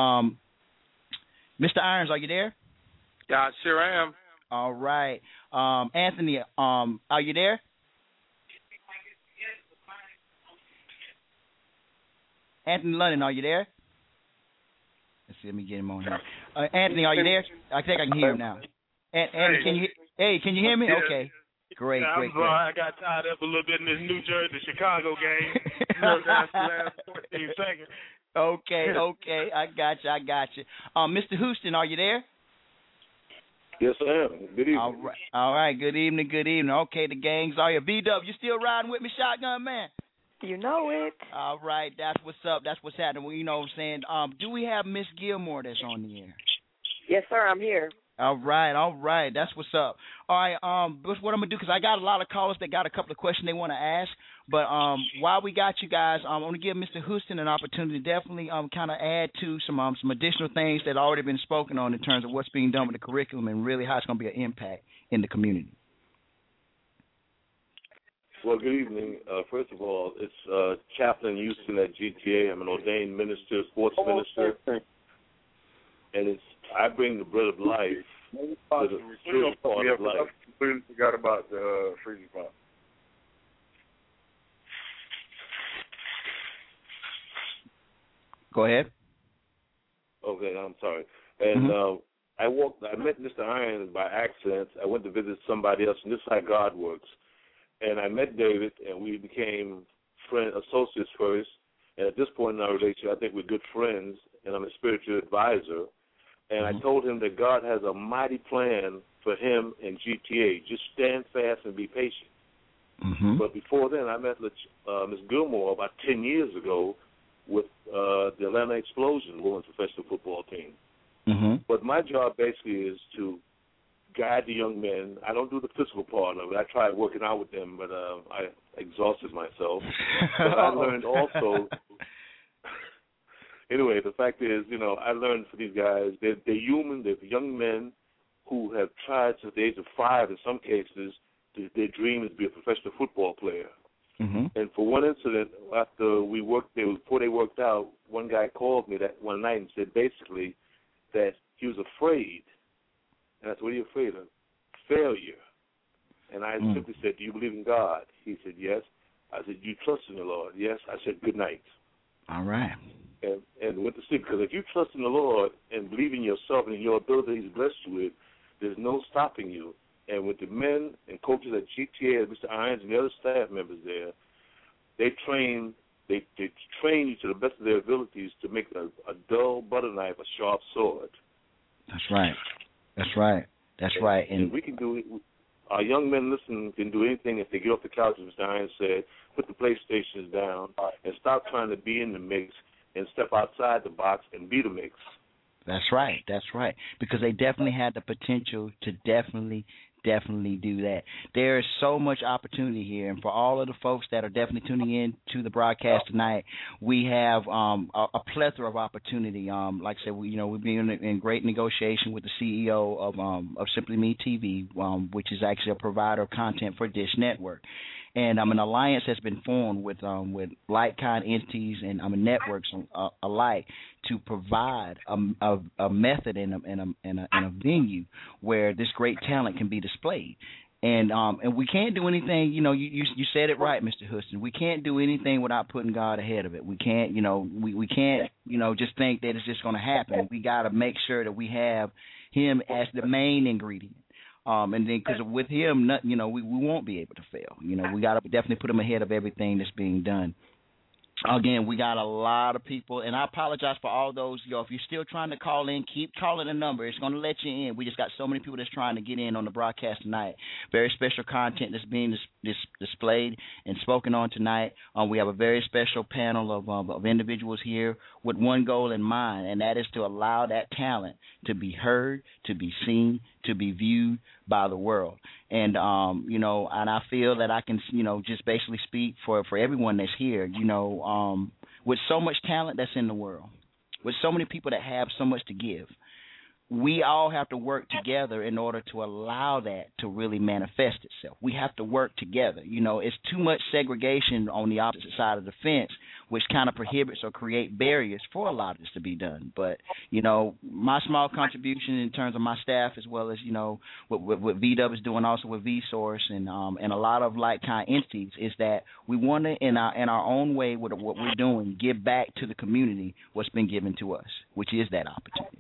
Mr. Irons, are you there? Yeah, I sure am. All right. Anthony, are you there? Anthony London, are you there? Let's see, let me get him on here. Anthony, are you there? I think I can hear him now. Anthony, can you hear me? Yeah. Okay. Great, yeah, great. I got tied up a little bit in this New Jersey-Chicago game. That's the last 14 seconds. Okay. I got you. Mr. Houston, are you there? Yes, I am. Good evening. All right. Good evening. Okay, the gangs are here. B-Dub, you still riding with me, Shotgun Man? You know it. All right. That's what's up. That's what's happening. Well, you know what I'm saying? Do we have Miss Gilmore that's on the air? Yes, sir. I'm here. All right. That's what's up. All right, what I'm gonna do, because I got a lot of callers that got a couple of questions they want to ask. But while we got you guys, I'm gonna give Mr. Houston an opportunity to definitely kind of add to some additional things that already been spoken on in terms of what's being done with the curriculum and really how it's gonna be an impact in the community. Well, good evening. First of all, it's Chaplain Houston at GTA. I'm an ordained minister, sports minister, and I bring the bread of life to the spiritual part of life. Completely forgot about the freezing pond. Go ahead. Okay, I'm sorry. And I met Mr. Irons by accident. I went to visit somebody else, and this is how God works. And I met David, and we became associates first. And at this point in our relationship, I think we're good friends, and I'm a spiritual advisor. And I told him that God has a mighty plan for him and GTA. Just stand fast and be patient. But before then, I met Ms. Gilmore about 10 years ago with the Atlanta Explosion women's professional football team. But my job basically is to guide the young men. I don't do the physical part of it. I tried working out with them, but I exhausted myself. But I learned also... Anyway, the fact is, I learned for these guys, they're human. They're young men who have tried since the age of 5, in some cases, their dream is to be a professional football player. And for one incident, after before they worked out, one guy called me that one night and said basically that he was afraid. And I said, what are you afraid of? Failure. And I simply said, do you believe in God? He said, yes. I said, do you trust in the Lord? Yes. I said, good night. All right. And went to sleep. Because if you trust in the Lord and believe in yourself and in your ability He's blessed you with, there's no stopping you. And with the men and coaches at GTA, Mr. Irons and the other staff members there, they train you to the best of their abilities to make a dull butter knife a sharp sword. That's right. And we can do it. Our young men listening can do anything if they get off the couch, as Mr. Irons said, put the PlayStations down, and stop trying to be in the mix and step outside the box and be the mix. That's right. Because they definitely had the potential to definitely do that. There is so much opportunity here, and for all of the folks that are definitely tuning in to the broadcast tonight, we have a plethora of opportunity. Like I said, we've been in great negotiation with the CEO of Simply Me TV, which is actually a provider of content for Dish Network. And an alliance has been formed with like-kind entities and networks alike to provide a method and a venue where this great talent can be displayed. And we can't do anything. You said it right, Mr. Houston. We can't do anything without putting God ahead of it. We can't. We can't. Just think that it's just going to happen. We got to make sure that we have Him as the main ingredient. And then, because with Him, we won't be able to fail. We got to definitely put Him ahead of everything that's being done. Again, we got a lot of people, and I apologize for all those. If you're still trying to call in, keep calling the number. It's going to let you in. We just got so many people that's trying to get in on the broadcast tonight. Very special content that's being displayed and spoken on tonight. We have a very special panel of individuals here with one goal in mind, and that is to allow that talent to be heard, to be seen, to be viewed by the world. And and I feel that I can just basically speak for everyone that's here. With so much talent that's in the world, with so many people that have so much to give, we all have to work together in order to allow that to really manifest itself. We have to work together. It's too much segregation on the opposite side of the fence, which kind of prohibits or create barriers for a lot of this to be done. But, my small contribution in terms of my staff, as well as, what VW is doing also with vSource and a lot of like-kind entities, is that we want to, in our own way with what we're doing, give back to the community what's been given to us, which is that opportunity.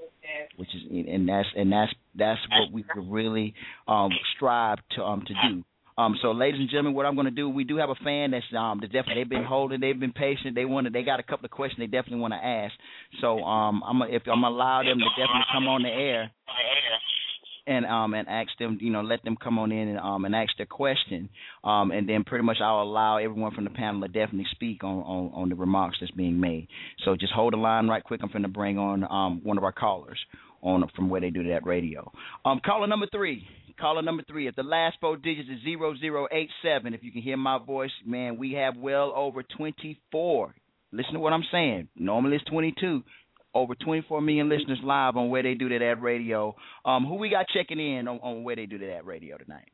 That's what we really strive to do. So, ladies and gentlemen, what I'm going to do, we do have a fan that's definitely they've been patient. They got a couple of questions they definitely want to ask. So I'm gonna allow them to definitely come on the air. and ask them, let them come on in and ask their question, and then pretty much I'll allow everyone from the panel to definitely speak on the remarks that's being made. So just hold the line right quick. I'm going to bring on one of our callers on from Where They Do That Radio. Caller number three. If the last 4 digits is 0087, if you can hear my voice, man, we have well over 24. Listen to what I'm saying. Normally it's 22. Over 24 million listeners live on Where They Do That Radio. Who we got checking in on Where They Do That Radio tonight?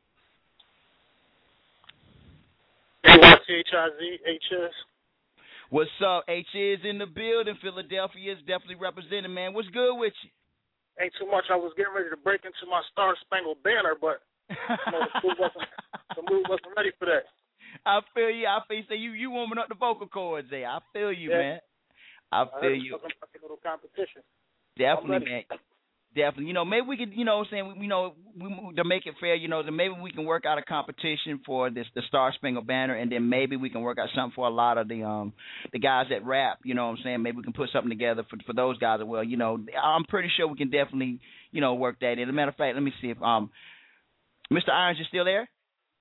HS. What's up? H is in the building. Philadelphia is definitely represented, man. What's good with you? Ain't too much. I was getting ready to break into my Star Spangled Banner, but the mood wasn't ready for that. I feel you. So you warming up the vocal cords there. I feel you, man. I feel you. A little competition. Definitely, man. Definitely. Maybe we could, to make it fair, then maybe we can work out a competition for the Star Spangled Banner, and then maybe we can work out something for a lot of the guys that rap. You know what I'm saying? Maybe we can put something together for those guys as well. I'm pretty sure we can definitely, work that in. As a matter of fact, let me see if Mr. Irons is still there.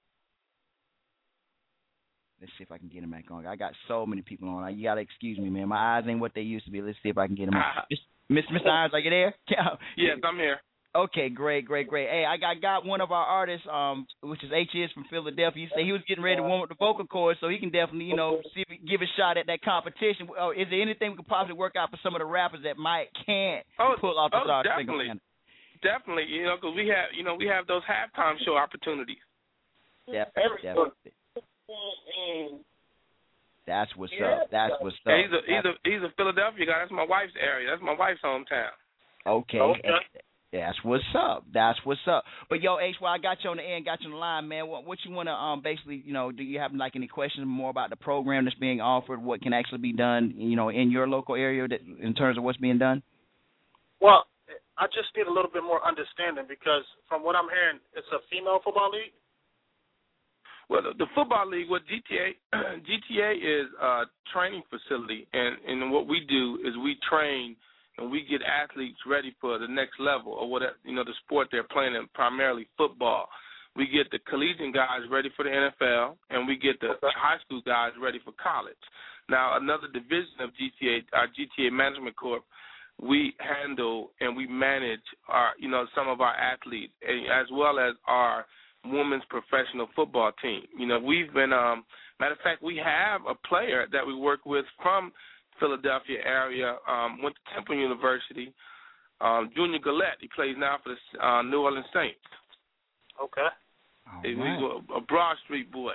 Let's see if I can get him back on. I got so many people on. You got to excuse me, man. My eyes ain't what they used to be. Let's see if I can get him on. Mr. Irons, are you there? Yes, I'm here. Okay, great. Hey, I got one of our artists, which is H.S. from Philadelphia. He said he was getting ready to warm up the vocal cords, so he can definitely, see if he can give a shot at that competition. Is there anything we could possibly work out for some of the rappers that can't pull off the Star Spangled Banner? Definitely, because we have those halftime show opportunities. Definitely. That's what's up. He's a Philadelphia guy. That's my wife's area. That's my wife's hometown. Okay. That's what's up. But yo, H, while I got you on the air and got you on the line, man, what you want to basically, do you have any questions more about the program that's being offered? What can actually be done, in your local area in terms of what's being done? Well, I just need a little bit more understanding because from what I'm hearing, it's a female football league. Well, the football league, what GTA is a training facility, and what we do is we train and we get athletes ready for the next level or whatever, the sport they're playing in, primarily football. We get the collegiate guys ready for the NFL, and we get the high school guys ready for college. Now, another division of GTA, our GTA Management Corp, we handle and we manage our, some of our athletes, as well as our women's professional football team. We've been, matter of fact, we have a player that we work with from Philadelphia area, went to Temple University, Junior Gillette. He plays now for the New Orleans Saints. Okay. He's a Broad Street boy.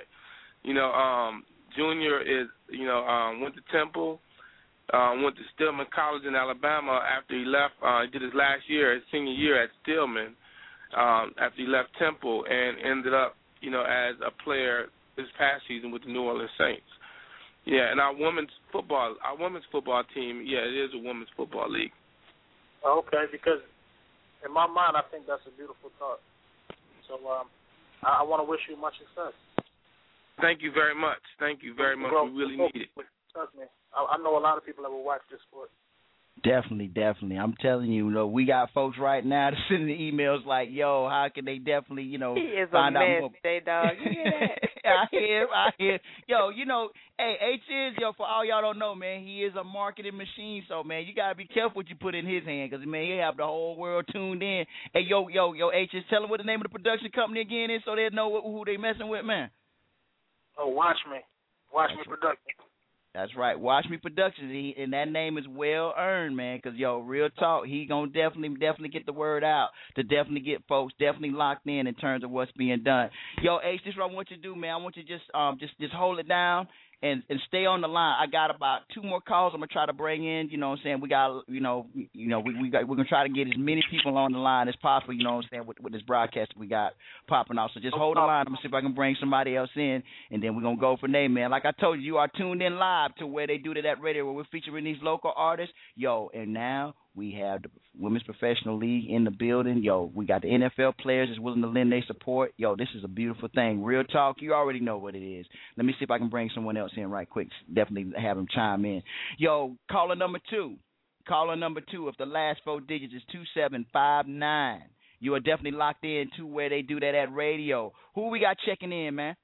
Junior is, went to Temple, went to Stillman College in Alabama after he left. He did his last year, his senior year at Stillman. After he left Temple and ended up, as a player this past season with the New Orleans Saints. Yeah, and our women's football team, it is a women's football league. Okay, because in my mind, I think that's a beautiful thought. So I want to wish you much success. Thank you very much. We really need it. Trust me, I know a lot of people that will watch this sport. Definitely. I'm telling you, we got folks right now that sending emails like, yo, how can they definitely, he is find a out mess, more? dog. You hear that? I hear. Yo, hey, H is, for all y'all don't know, man, he is a marketing machine. So, man, you got to be careful what you put in his hand because, man, he have the whole world tuned in. Hey, yo, H is, tell them what the name of the production company again is so they know who they messing with, man. Oh, Watch Me Production. That's right. Watch Me Productions, and that name is well earned, man. Cause real talk, he gonna definitely get the word out to definitely get folks definitely locked in terms of what's being done. Yo, H, this is what I want you to do, man. I want you to just hold it down and stay on the line. I got about 2 more calls I'm gonna try to bring in. You know what I'm saying? We got we're gonna try to get as many people on the line as possible. You know what I'm saying? With this broadcast we got popping off. So just hold the line. I'm gonna see if I can bring somebody else in, and then we're gonna go from there, man. Like I told you, you are tuned in live to Where They Do That Radio, where we're featuring these local artists. And now we have the Women's Professional League in the building. We got the NFL players that's willing to lend their support. This is a beautiful thing. Real talk, you already know what it is. Let me see if I can bring someone else in right quick. Definitely have them chime in. Caller number 2. If the last 4 digits is 2759. You are definitely locked in to where they do that at radio. Who we got checking in, man?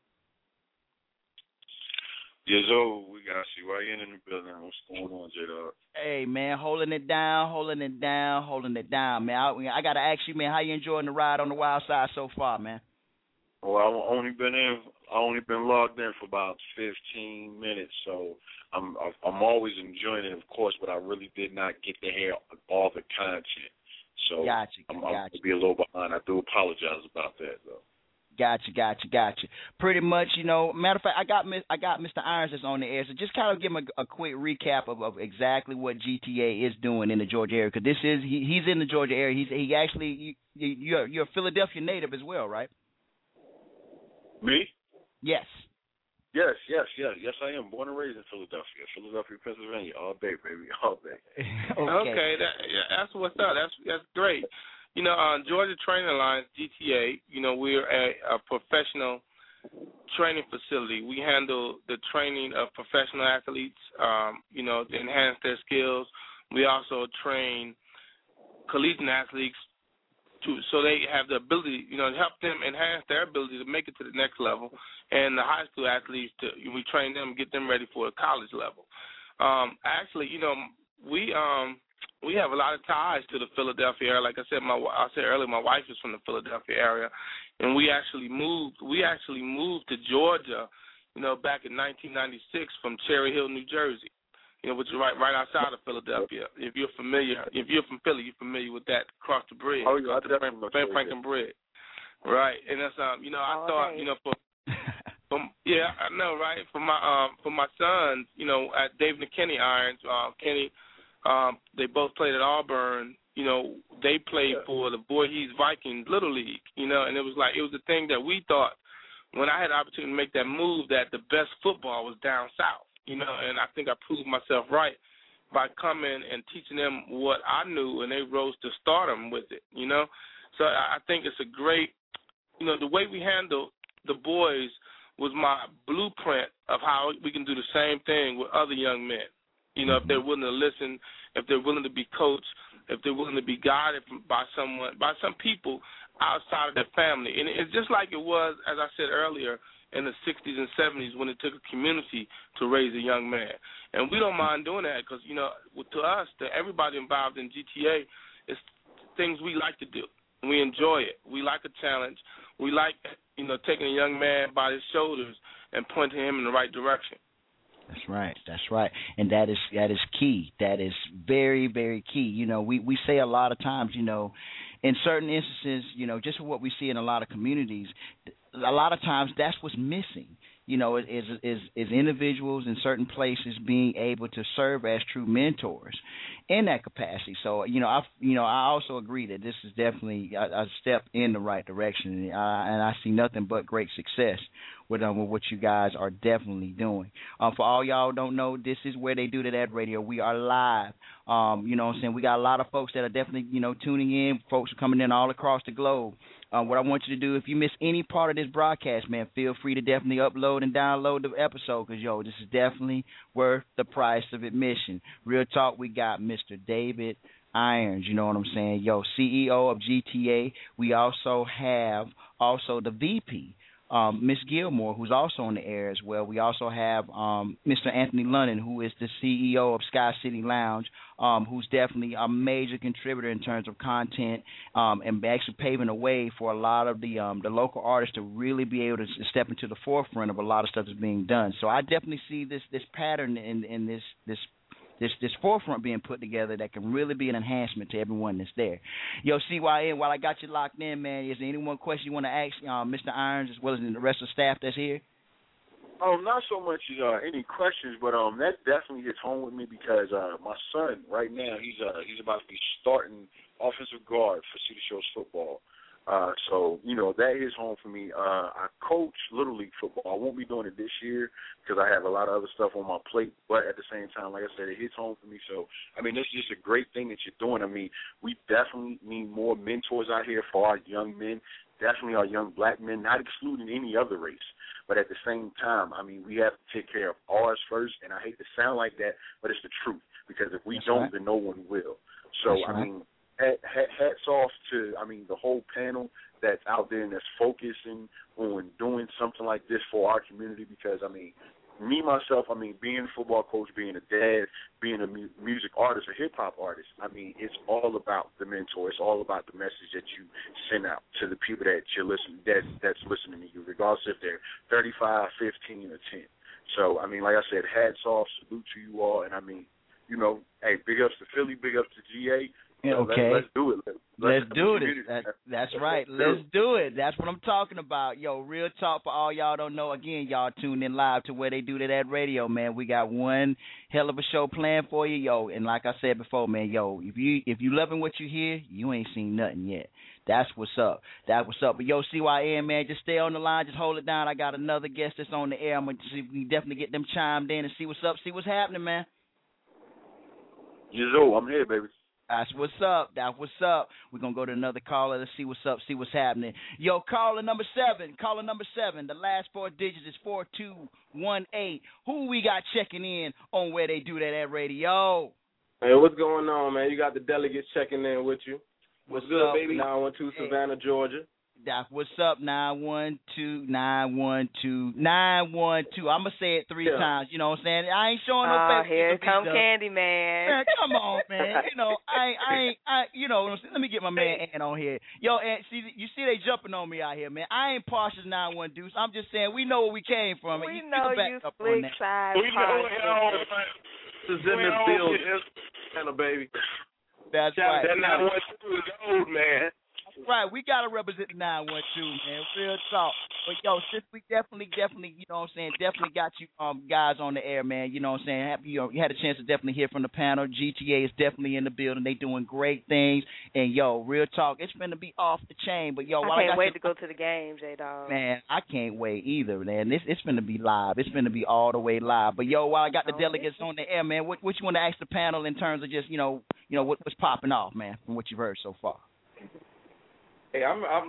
Yes, we got CYN in the building. What's going on, J-Dog? Hey, man, holding it down, man. I got to ask you, man, how you enjoying the ride on the Wild Side so far, man? Well, I've only been logged in for about 15 minutes, so I'm always enjoying it, of course, but I really did not get to hear all the content. So I'm going to be a little behind. I do apologize about that, though. Gotcha. Pretty much, matter of fact, I got Mr. Irons that's on the air, so just kind of give him a quick recap of exactly what GTA is doing in the Georgia area, because he's in the Georgia area. He actually you're a Philadelphia native as well, right? Me? Yes. Yes, I am. Born and raised in Philadelphia, Pennsylvania, all day, baby, all day. Okay, that's what's up. That's great. Georgia Training Alliance, GTA, we're a professional training facility. We handle the training of professional athletes, to enhance their skills. We also train collegiate athletes so they have the ability, to help them enhance their ability to make it to the next level. And the high school athletes, we train them, get them ready for the college level. Actually, we have a lot of ties to the Philadelphia area. Like I said earlier, my wife is from the Philadelphia area, and we actually moved to Georgia, back in 1996 from Cherry Hill, New Jersey, which is right outside of Philadelphia. If you're from Philly, you're familiar with that, across the bridge. Oh, yeah, Franklin Bridge. Right, and that's I thought I know, right? For my sons, at Dave McKinney Irons, Kenny. They both played at Auburn. They played for the Voorhees Vikings Little League. And it was a thing that we thought when I had the opportunity to make that move that the best football was down south. And I think I proved myself right by coming and teaching them what I knew, and they rose to stardom with it. So I think it's a great, the way we handle the boys was my blueprint of how we can do the same thing with other young men. If they're willing to listen, if they're willing to be coached, if they're willing to be guided by some people outside of their family. And it's just like it was, as I said earlier, in the 60s and 70s when it took a community to raise a young man. And we don't mind doing that because, to us, to everybody involved in GTA, it's things we like to do. We enjoy it. We like a challenge. We like, taking a young man by his shoulders and pointing him in the right direction. That's right. And that is key. That is very, very key. We say a lot of times, in certain instances, just what we see in a lot of communities, a lot of times that's what's missing. Is individuals in certain places being able to serve as true mentors in that capacity. So, I also agree that this is definitely a step in the right direction, and I see nothing but great success with what you guys are definitely doing. For all y'all who don't know, this is where they do that radio. We are live. What I'm saying? We got a lot of folks that are definitely, tuning in. Folks are coming in all across the globe. What I want you to do, if you miss any part of this broadcast, man, feel free to definitely upload and download the episode because, this is definitely worth the price of admission. Real talk, we got Mr. David Irons, you know what I'm saying? CEO of GTA. We also have the VP, Miss Gilmore, who's also on the air as well. We also have Mr. Anthony London, who is the CEO of Sky City Lounge, who's definitely a major contributor in terms of content and actually paving the way for a lot of the local artists to really be able to step into the forefront of a lot of stuff that's being done. So I definitely see this pattern in this forefront being put together that can really be an enhancement to everyone that's there. CYN, while I got you locked in, man, is there any one question you want to ask Mr. Irons as well as the rest of the staff that's here? Not so much any questions, but that definitely hits home with me because my son right now he's about to be starting offensive guard for City Shores football. So that hits home for me. I coach Little League football. I won't be doing it this year because I have a lot of other stuff on my plate. But at the same time, like I said, it hits home for me. So, this is just a great thing that you're doing. We definitely need more mentors out here for our young men, definitely our young black men, not excluding any other race. But at the same time, we have to take care of ours first. And I hate to sound like that, but it's the truth because if we don't, then no one will. So, hats off to, the whole panel that's out there and that's focusing on doing something like this for our community because, me, myself, being a football coach, being a dad, being a music artist, a hip-hop artist, it's all about the mentor. It's all about the message that you send out to the people that you're listening, that's listening to you, regardless if they're 35, 15, or 10. So, like I said, hats off, salute to you all, and hey, big ups to Philly, big ups to GA. Okay. Let's do it. Let's do it. That's right. Let's do it. That's what I'm talking about. Yo, real talk for all y'all don't know. Again, y'all tune in live to Where They Do That at Radio, man. We got one hell of a show planned for you, yo. And like I said before, man, yo, if you loving what you hear, you ain't seen nothing yet. That's what's up. That's what's up. But yo, CYN, man, just stay on the line. Just hold it down. I got another guest that's on the air. I'm gonna see if we can definitely get them chimed in and see what's up, see what's happening, man. Yo, I'm here, baby. That's what's up. That's what's up. We're going to go to another caller. Let's see what's up, see what's happening. Yo, caller number 7. Caller number 7. The last 4 digits is 4218. Who we got checking in on Where They Do That at Radio? Hey, what's going on, man? You got the delegates checking in with you. What's good, up, baby? 912 Savannah, Georgia. That's what's up, 912, 912, 912. I'm going to say it 3 times, you know what I'm saying? I ain't showing no face. Here come Candyman. Man, come on, man. Let me get my man Ant on here. Yo, Ant, you see they jumping on me out here, man. I ain't partial 912 Deuce. I'm just saying we know where we came from. We know you slick side. We know this is in this building, baby. That's right. That 912 is old, man. Right, we gotta represent the 912, man. Real talk. But yo, since we definitely, you know what I'm saying, definitely got you guys on the air, man. You know what I'm saying? You had a chance to definitely hear from the panel. GTA is definitely in the building. They doing great things. And yo, real talk, it's gonna be off the chain. But yo, I can't wait to go to the game, J-Dog. Man, I can't wait either, man. It's gonna be live. It's gonna be all the way live. But yo, while I got the delegates on the air, man, what you want to ask the panel in terms of just what's popping off, man, from what you've heard so far? Hey,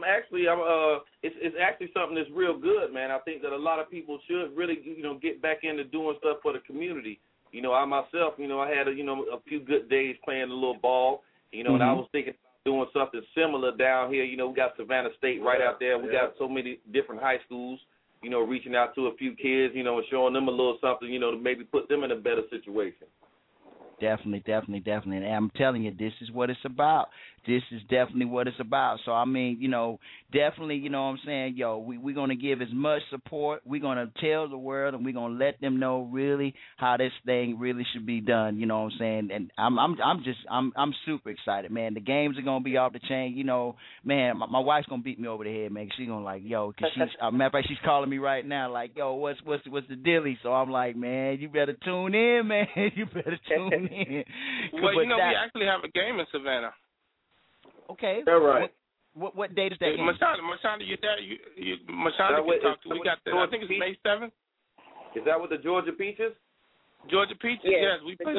it's actually something that's real good, man. I think that a lot of people should really, get back into doing stuff for the community. I myself, I had a few good days playing a little ball, and I was thinking about doing something similar down here. We got Savannah State right out there. We got so many different high schools, reaching out to a few kids, and showing them a little something, to maybe put them in a better situation. Definitely. And I'm telling you, this is what it's about. This is definitely what it's about. So, definitely, you know what I'm saying, yo, we're going to give as much support. We're going to tell the world, and we're going to let them know really how this thing really should be done, you know what I'm saying? And I'm super excited, man. The games are going to be off the chain. Man, my wife's going to beat me over the head, man. She's going to like, yo, because matter of fact, she's calling me right now like, yo, what's the dilly? So I'm like, man, you better tune in, man. You better tune in. Well, we actually have a game in Savannah. Okay. All right. What date is that game? Mashonda, you there? Mashonda can talk to. We got I think it's May 7th. Is that with the Georgia Peaches? Georgia Peaches, yes. We played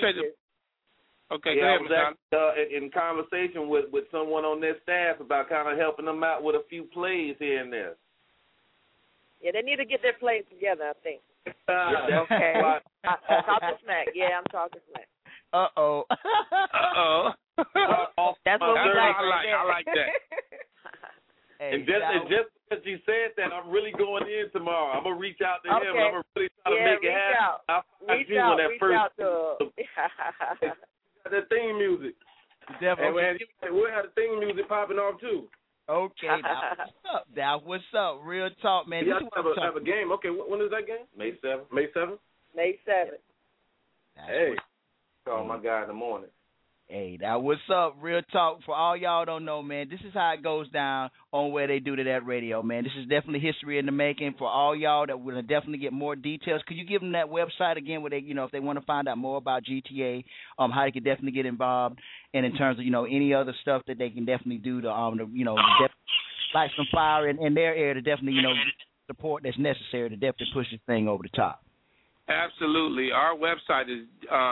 Okay, yeah, go ahead, Mashonda. In conversation with someone on their staff about kind of helping them out with a few plays here and there. Yeah, they need to get their plays together, I think. Okay. I'm talking smack. Yeah, I'm talking smack. Uh-oh. That's what we like. I like that. And just because you said that, I'm really going in tomorrow. I'm going to reach out to him. And I'm going to really try to make it happen. Reach out to the theme music. Definitely. And we'll have the theme music popping off, too. Okay, now what's up? Real talk, man. Y'all have a game. Okay, when is that game? May 7th. May 7th? May 7th. Hey, call my guy in the morning. Hey, now what's up? Real talk. For all y'all don't know, man, this is how it goes down on Where They Do That Radio, man. This is definitely history in the making. For all y'all that will definitely get more details, could you give them that website again where they, if they want to find out more about GTA, how they can definitely get involved, and in terms of, any other stuff that they can definitely do to, light some fire in their area to definitely, support that's necessary to definitely push this thing over the top. Absolutely. Our website is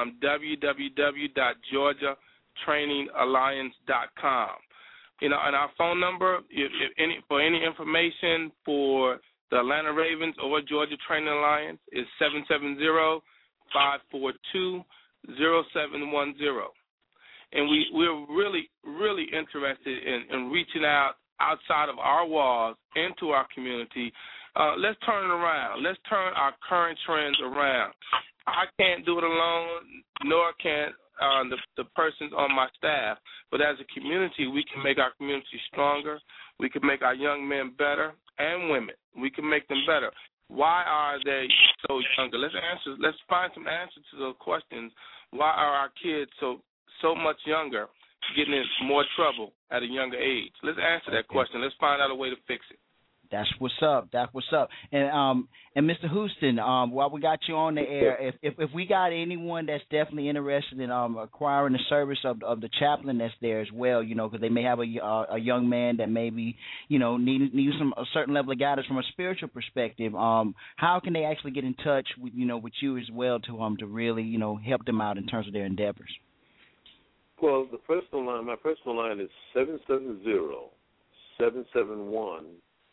www.georgiatrainingalliance.com. And our phone number, for any information for the Atlanta Ravens or Georgia Training Alliance, is 770-542-0710. and we're really, really interested in reaching outside of our walls into our community. Let's turn it around. Let's turn our current trends around. I can't do it alone, nor can the persons on my staff. But as a community, we can make our community stronger. We can make our young men better and women. We can make them better. Why are they so younger? Let's find some answers to those questions. Why are our kids so much younger, getting in more trouble at a younger age? Let's answer that question. Let's find out a way to fix it. That's what's up. And Mr. Houston, while we got you on the air, if we got anyone that's definitely interested in acquiring the service of the chaplain that's there as well, because they may have a young man that maybe needs a certain level of guidance from a spiritual perspective. How can they actually get in touch with with you as well to really help them out in terms of their endeavors? Well, my personal line is 770-771-2555,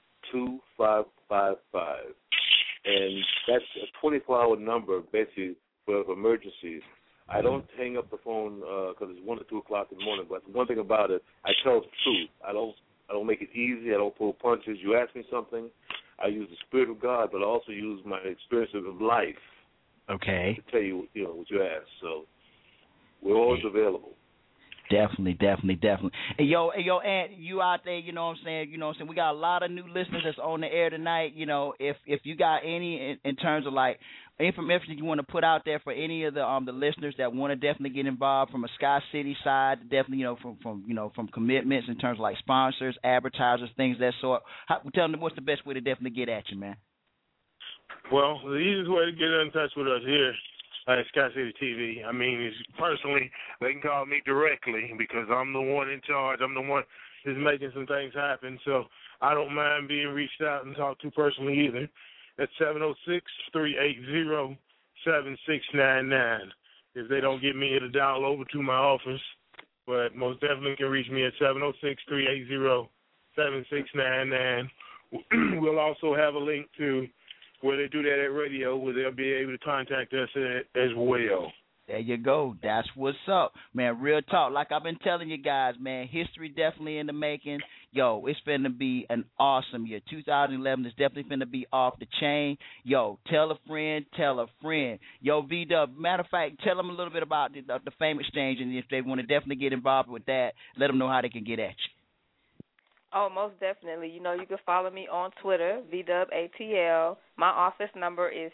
and that's a 24-hour number basically for emergencies. I don't hang up the phone because it's 1 or 2 o'clock in the morning. But one thing about it, I tell the truth. I don't make it easy. I don't pull punches. You ask me something, I use the Spirit of God, but I also use my experiences of life. Okay. To tell you, what you ask. So we're always available. Definitely. Hey, yo, Aunt, you out there, you know what I'm saying? We got a lot of new listeners that's on the air tonight. If you got any in terms of like information you want to put out there for any of the listeners that want to definitely get involved from a Sky City side, definitely from commitments in terms of like sponsors, advertisers, things of that sort. Tell them what's the best way to definitely get at you, man. Well, the easiest way to get in touch with us here at Sky City TV, personally, they can call me directly because I'm the one in charge. I'm the one that's making some things happen. So I don't mind being reached out and talked to personally either. That's 706-380-7699. If they don't get me, it'll dial over to my office. But most definitely can reach me at 706-380-7699. We'll also have a link to where they do that at radio, where they'll be able to contact us as well. There you go. That's what's up, man. Real talk. Like I've been telling you guys, man, history definitely in the making. Yo, it's finna be an awesome year. 2011 is definitely finna be off the chain. Yo, tell a friend. Yo, V-Dub, matter of fact, tell them a little bit about the Fame Exchange, and if they want to definitely get involved with that, let them know how they can get at you. Oh, most definitely. You can follow me on Twitter, VDubATL. My office number is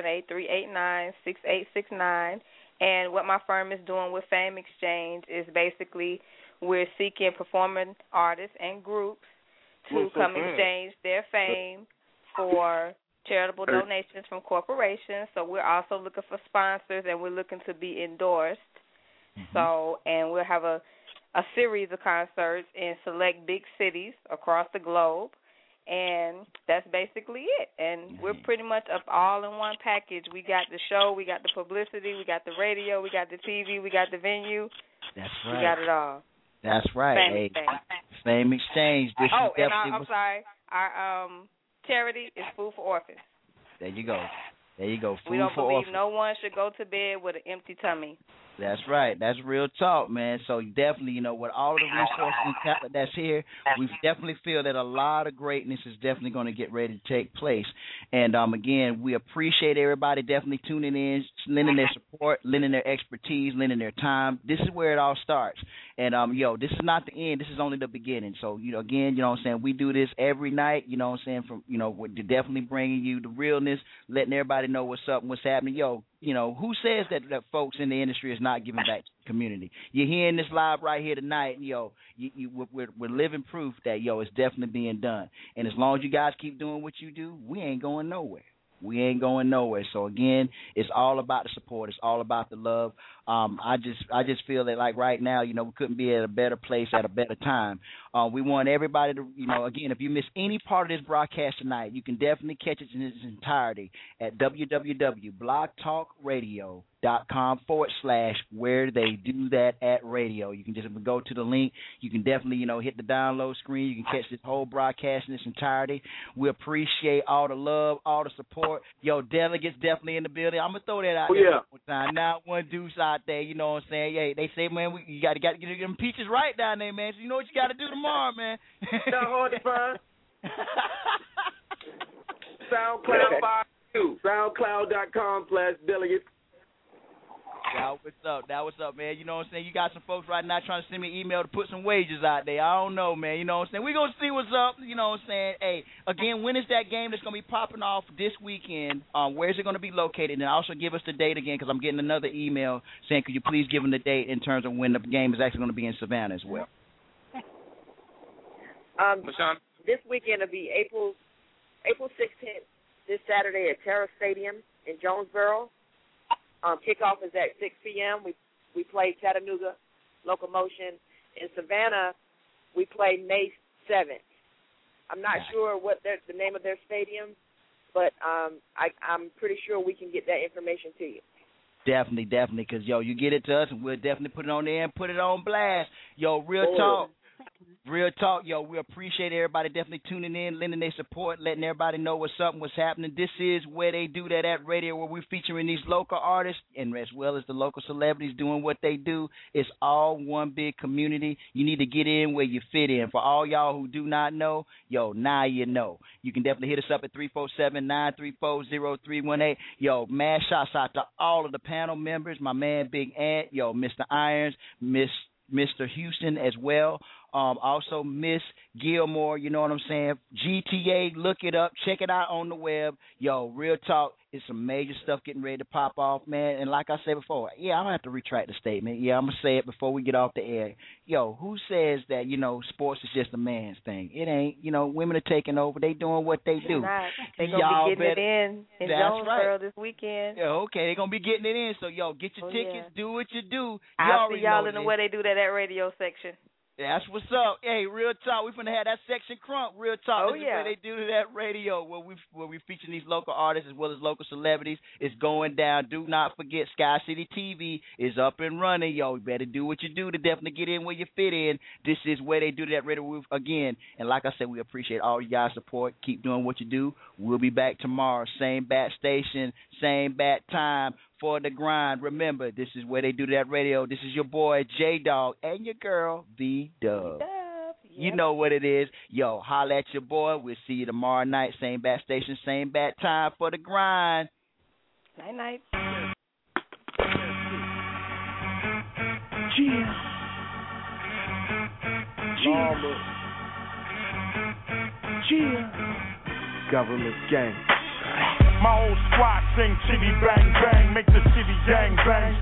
678-389-6869. And what my firm is doing with Fame Exchange is basically we're seeking performing artists and groups to come exchange their fame for charitable donations from corporations. So we're also looking for sponsors, and we're looking to be endorsed. So, and we'll have a series of concerts in select big cities across the globe, and that's basically it. And we're pretty much up all in one package. We got the show, we got the publicity, we got the radio, we got the TV, we got the venue. That's right. We got it all. That's right. Fame Exchange. I'm sorry. Our charity is Food for Orphans. There you go. Food we don't for believe Orphans. no one should go to bed with an empty tummy. That's right. That's real talk, man. So definitely, with all the resources and talent that's here, we definitely feel that a lot of greatness is definitely going to get ready to take place. And, again, we appreciate everybody definitely tuning in, lending their support, lending their expertise, lending their time. This is where it all starts. And, this is not the end. This is only the beginning. So, again, we do this every night, we're definitely bringing you the realness, letting everybody know what's up and what's happening. Who says that folks in the industry is not giving back to the community? You're hearing this live right here tonight, and, we're living proof that, it's definitely being done. And as long as you guys keep doing what you do, we ain't going nowhere. So again, it's all about the support. It's all about the love. I just feel that like right now, we couldn't be at a better place at a better time. We want everybody to, again, if you miss any part of this broadcast tonight, you can definitely catch it in its entirety at www.blogtalkradio.com. DJTalkradio.com/where-they-do-that-at-radio. You can just go to the link. You can definitely, hit the download screen. You can catch this whole broadcast in its entirety. We appreciate all the love, all the support. Yo, delegates definitely in the building. I'm going to throw that out there one time. Now, one deuce out there, you know what I'm saying? Yeah, they say, man, you got to get them peaches right down there, man. So you know what you got to do tomorrow, man. Not hard to find. SoundCloud 52. SoundCloud.com/delegates. Now what's up, man? You know what I'm saying? You got some folks right now trying to send me an email to put some wages out there. I don't know, man. You know what I'm saying? We're going to see what's up. You know what I'm saying? Hey, again, when is that game that's going to be popping off this weekend? Where is it going to be located? And also give us the date again, because I'm getting another email saying, could you please give them the date in terms of when the game is actually going to be in Savannah as well? This weekend will be April 16th, this Saturday at Terra Stadium in Jonesboro. Kickoff is at 6 p.m. We play Chattanooga Locomotion. In Savannah, we play May 7th. I'm not sure what the name of their stadium, but I'm pretty sure we can get that information to you. Definitely, because, you get it to us, and we'll definitely put it on there and put it on blast. Real talk, we appreciate everybody definitely tuning in, lending their support, letting everybody know what's up and what's happening. This is Where They Do That at Radio, where we're featuring these local artists and as well as the local celebrities doing what they do. It's all one big community. You need to get in where you fit in. For all y'all who do not know, now you know. You can definitely hit us up at 347-934-0318. Mad shouts out to all of the panel members, my man Big Ant, Mr. Irons, Mr. Houston as well. Also, Miss Gilmore, you know what I'm saying? GTA, look it up. Check it out on the web. Real talk, it's some major stuff getting ready to pop off, man. And like I said before, I don't have to retract the statement. I'm going to say it before we get off the air. Who says that, sports is just a man's thing? It ain't. Women are taking over. They doing what they do. Right. They're going to be getting it in Jonesboro this weekend. Okay, they're going to be getting it in. So, get your tickets. Yeah. Do what you do. I'll see y'all in the Where They Do That at Radio section. That's what's up. Hey, real talk. We're finna have that section crunk. Real talk. This is Where They Do That Radio, where we feature these local artists as well as local celebrities. It's going down. Do not forget, Sky City TV is up and running. You better do what you do to definitely get in where you fit in. This is Where They Do That Radio again. And like I said, we appreciate all you guys' support. Keep doing what you do. We'll be back tomorrow. Same bat station, same bat time. For the grind. Remember, this is Where They Do That Radio. This is your boy J-Dog and your girl V-Dub. You know what it is. Holla at your boy. We'll see you tomorrow night. Same bat station, same bat time for the grind. Night. Government gang. My old squad sing chitty bang bang, make the city gang bang.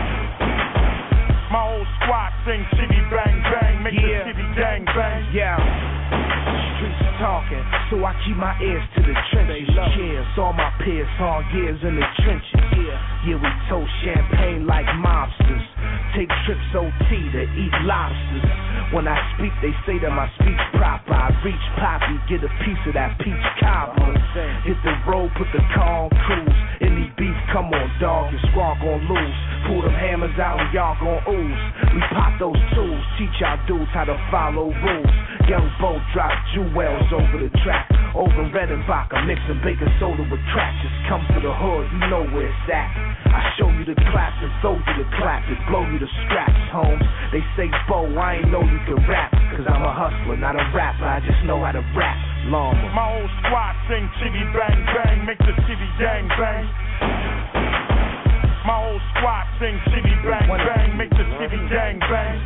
My old squad sing chitty bang bang, make the city gang bang. Streets talking, so I keep my ears to the trenches. Cheers, all my peers, hard years in the trenches. Yeah, we toast champagne like mobsters. Take trips OT to eat lobsters. When I speak, they say that my speech proper. I reach Poppy, get a piece of that peach cobbler. Hit the road, put the car on cruise. Any beef, come on, dog, your squad gon' lose. Pull them hammers out and y'all gon' ooze. We pop those tools, teach y'all dudes how to follow rules. Young Bo drop jewels over the track. Over Redenbacher, mixing baking soda with crack. Just come to the hood, you know where it's at. I show you the claps and throw you the clap. It blow you the scraps, Holmes. They say, Bo, I ain't know you can rap. Cause I'm a hustler, not a rapper. I just know how to rap. Lawman. My old squad sing chitty bang bang, make the city gang bang. My old squad sing chitty bang bang, make the city gang bang.